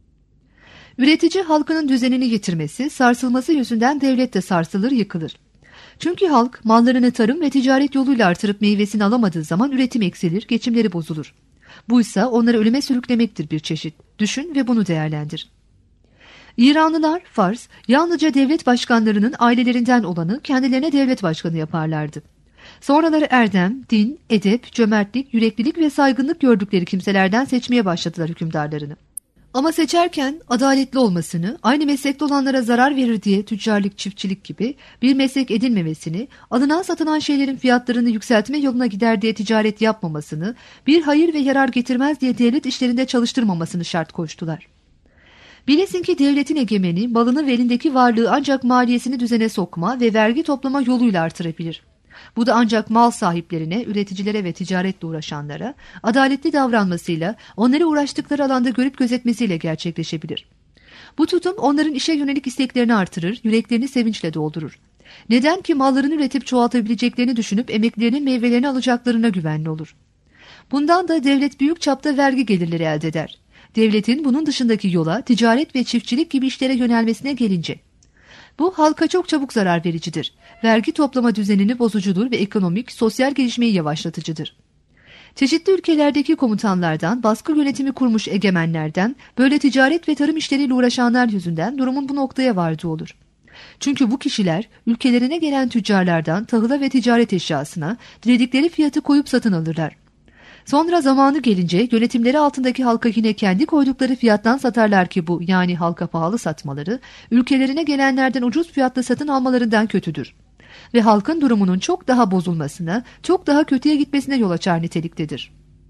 Üretici halkının düzenini yitirmesi, sarsılması yüzünden devlet de sarsılır, yıkılır. Çünkü halk mallarını tarım ve ticaret yoluyla artırıp meyvesini alamadığı zaman üretim eksilir, geçimleri bozulur. Buysa onları ölüme sürüklemektir bir çeşit. Düşün ve bunu değerlendir. İranlılar, Fars, yalnızca devlet başkanlarının ailelerinden olanı kendilerine devlet başkanı yaparlardı. Sonraları erdem, din, edep, cömertlik, yüreklilik ve saygınlık gördükleri kimselerden seçmeye başladılar hükümdarlarını. Ama seçerken adaletli olmasını, aynı meslekte olanlara zarar verir diye tüccarlık, çiftçilik gibi bir meslek edinmemesini, alınan satılan şeylerin fiyatlarını yükseltme yoluna gider diye ticaret yapmamasını, bir hayır ve yarar getirmez diye devlet işlerinde çalıştırmamasını şart koştular. Bilesin ki devletin egemeni malını ve elindeki varlığı ancak maliyesini düzene sokma ve vergi toplama yoluyla artırabilir. Bu da ancak mal sahiplerine, üreticilere ve ticaretle uğraşanlara adaletli davranmasıyla, onları uğraştıkları alanda görüp gözetmesiyle gerçekleşebilir. Bu tutum onların işe yönelik isteklerini artırır, yüreklerini sevinçle doldurur. Neden ki mallarını üretip çoğaltabileceklerini düşünüp emeklerinin meyvelerini alacaklarına güvenli olur. Bundan da devlet büyük çapta vergi gelirleri elde eder. Devletin bunun dışındaki yola, ticaret ve çiftçilik gibi işlere yönelmesine gelince, bu halka çok çabuk zarar vericidir. Vergi toplama düzenini bozucudur ve ekonomik, sosyal gelişmeyi yavaşlatıcıdır. Çeşitli ülkelerdeki komutanlardan, baskı yönetimi kurmuş egemenlerden, böyle ticaret ve tarım işleriyle uğraşanlar yüzünden durumun bu noktaya vardığı olur. Çünkü bu kişiler ülkelerine gelen tüccarlardan tahıla ve ticaret eşyasına diledikleri fiyatı koyup satın alırlar. Sonra zamanı gelince yönetimleri altındaki halka yine kendi koydukları fiyattan satarlar ki bu, yani halka pahalı satmaları, ülkelerine gelenlerden ucuz fiyatla satın almalarından kötüdür. Ve halkın durumunun çok daha bozulmasına, çok daha kötüye gitmesine yol açar niteliktedir.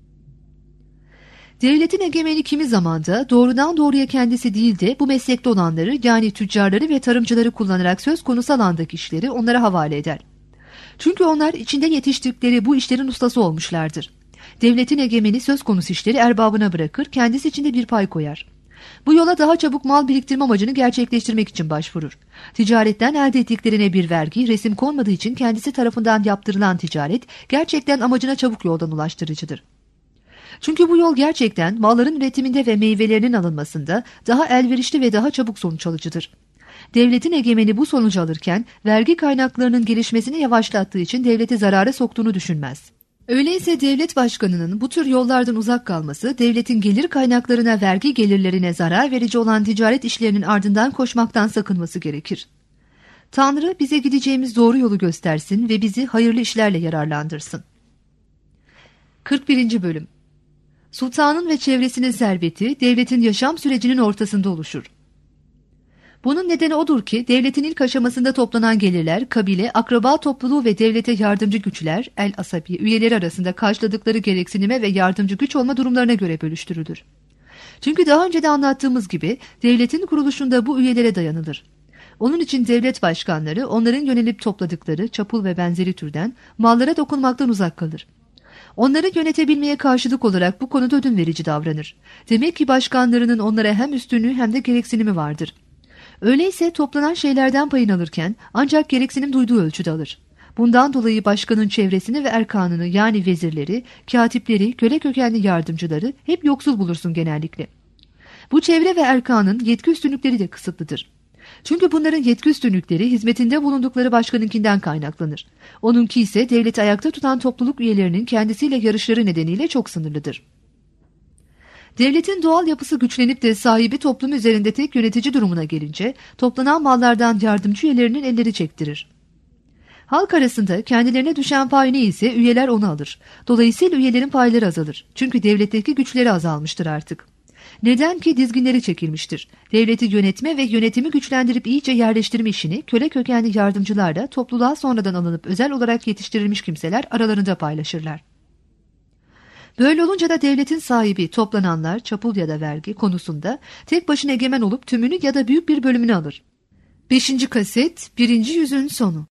Devletin egemeni kimi zamanda doğrudan doğruya kendisi değil de bu meslekte olanları, yani tüccarları ve tarımcıları kullanarak söz konusu alandaki işleri onlara havale eder. Çünkü onlar içinde yetiştikleri bu işlerin ustası olmuşlardır. Devletin egemeni söz konusu işleri erbabına bırakır, kendisi için de bir pay koyar. Bu yola daha çabuk mal biriktirme amacını gerçekleştirmek için başvurur. Ticaretten elde ettiklerine bir vergi, resim konmadığı için kendisi tarafından yaptırılan ticaret gerçekten amacına çabuk yoldan ulaştırıcıdır. Çünkü bu yol gerçekten malların üretiminde ve meyvelerinin alınmasında daha elverişli ve daha çabuk sonuç alıcıdır. Devletin egemeni bu sonucu alırken vergi kaynaklarının gelişmesini yavaşlattığı için devleti zarara soktuğunu düşünmez. Öyleyse devlet başkanının bu tür yollardan uzak kalması, devletin gelir kaynaklarına, vergi gelirlerine zarar verici olan ticaret işlerinin ardından koşmaktan sakınması gerekir. Tanrı bize gideceğimiz doğru yolu göstersin ve bizi hayırlı işlerle yararlandırsın. kırk birinci Bölüm. Sultanın ve çevresinin serveti, devletin yaşam sürecinin ortasında oluşur. Bunun nedeni odur ki devletin ilk aşamasında toplanan gelirler, kabile, akraba topluluğu ve devlete yardımcı güçler, el-asabi üyeleri arasında karşıladıkları gereksinime ve yardımcı güç olma durumlarına göre bölüştürülür. Çünkü daha önce de anlattığımız gibi devletin kuruluşunda bu üyelere dayanılır. Onun için devlet başkanları onların yönelip topladıkları çapul ve benzeri türden mallara dokunmaktan uzak kalır. Onları yönetebilmeye karşılık olarak bu konuda ödün verici davranır. Demek ki başkanlarının onlara hem üstünlüğü hem de gereksinimi vardır. Öyleyse toplanan şeylerden payını alırken ancak gereksinim duyduğu ölçüde alır. Bundan dolayı başkanın çevresini ve erkanını yani vezirleri, katipleri, köle kökenli yardımcıları hep yoksul bulursun genellikle. Bu çevre ve erkanın yetki üstünlükleri de kısıtlıdır. Çünkü bunların yetki üstünlükleri hizmetinde bulundukları başkanınkinden kaynaklanır. Onunki ise devleti ayakta tutan topluluk üyelerinin kendisiyle yarışları nedeniyle çok sınırlıdır. Devletin doğal yapısı güçlenip de sahibi toplum üzerinde tek yönetici durumuna gelince toplanan mallardan yardımcı üyelerinin elleri çektirir. Halk arasında kendilerine düşen pay ne ise üyeler onu alır. Dolayısıyla üyelerin payları azalır. Çünkü devletteki güçleri azalmıştır artık. Neden ki dizginleri çekilmiştir. Devleti yönetme ve yönetimi güçlendirip iyice yerleştirme işini köle kökenli yardımcılarla topluluğa sonradan alınıp özel olarak yetiştirilmiş kimseler aralarında paylaşırlar. Böyle olunca da devletin sahibi toplananlar çapul ya da vergi konusunda tek başına egemen olup tümünü ya da büyük bir bölümünü alır. beşinci Kaset birinci Yüzün Sonu.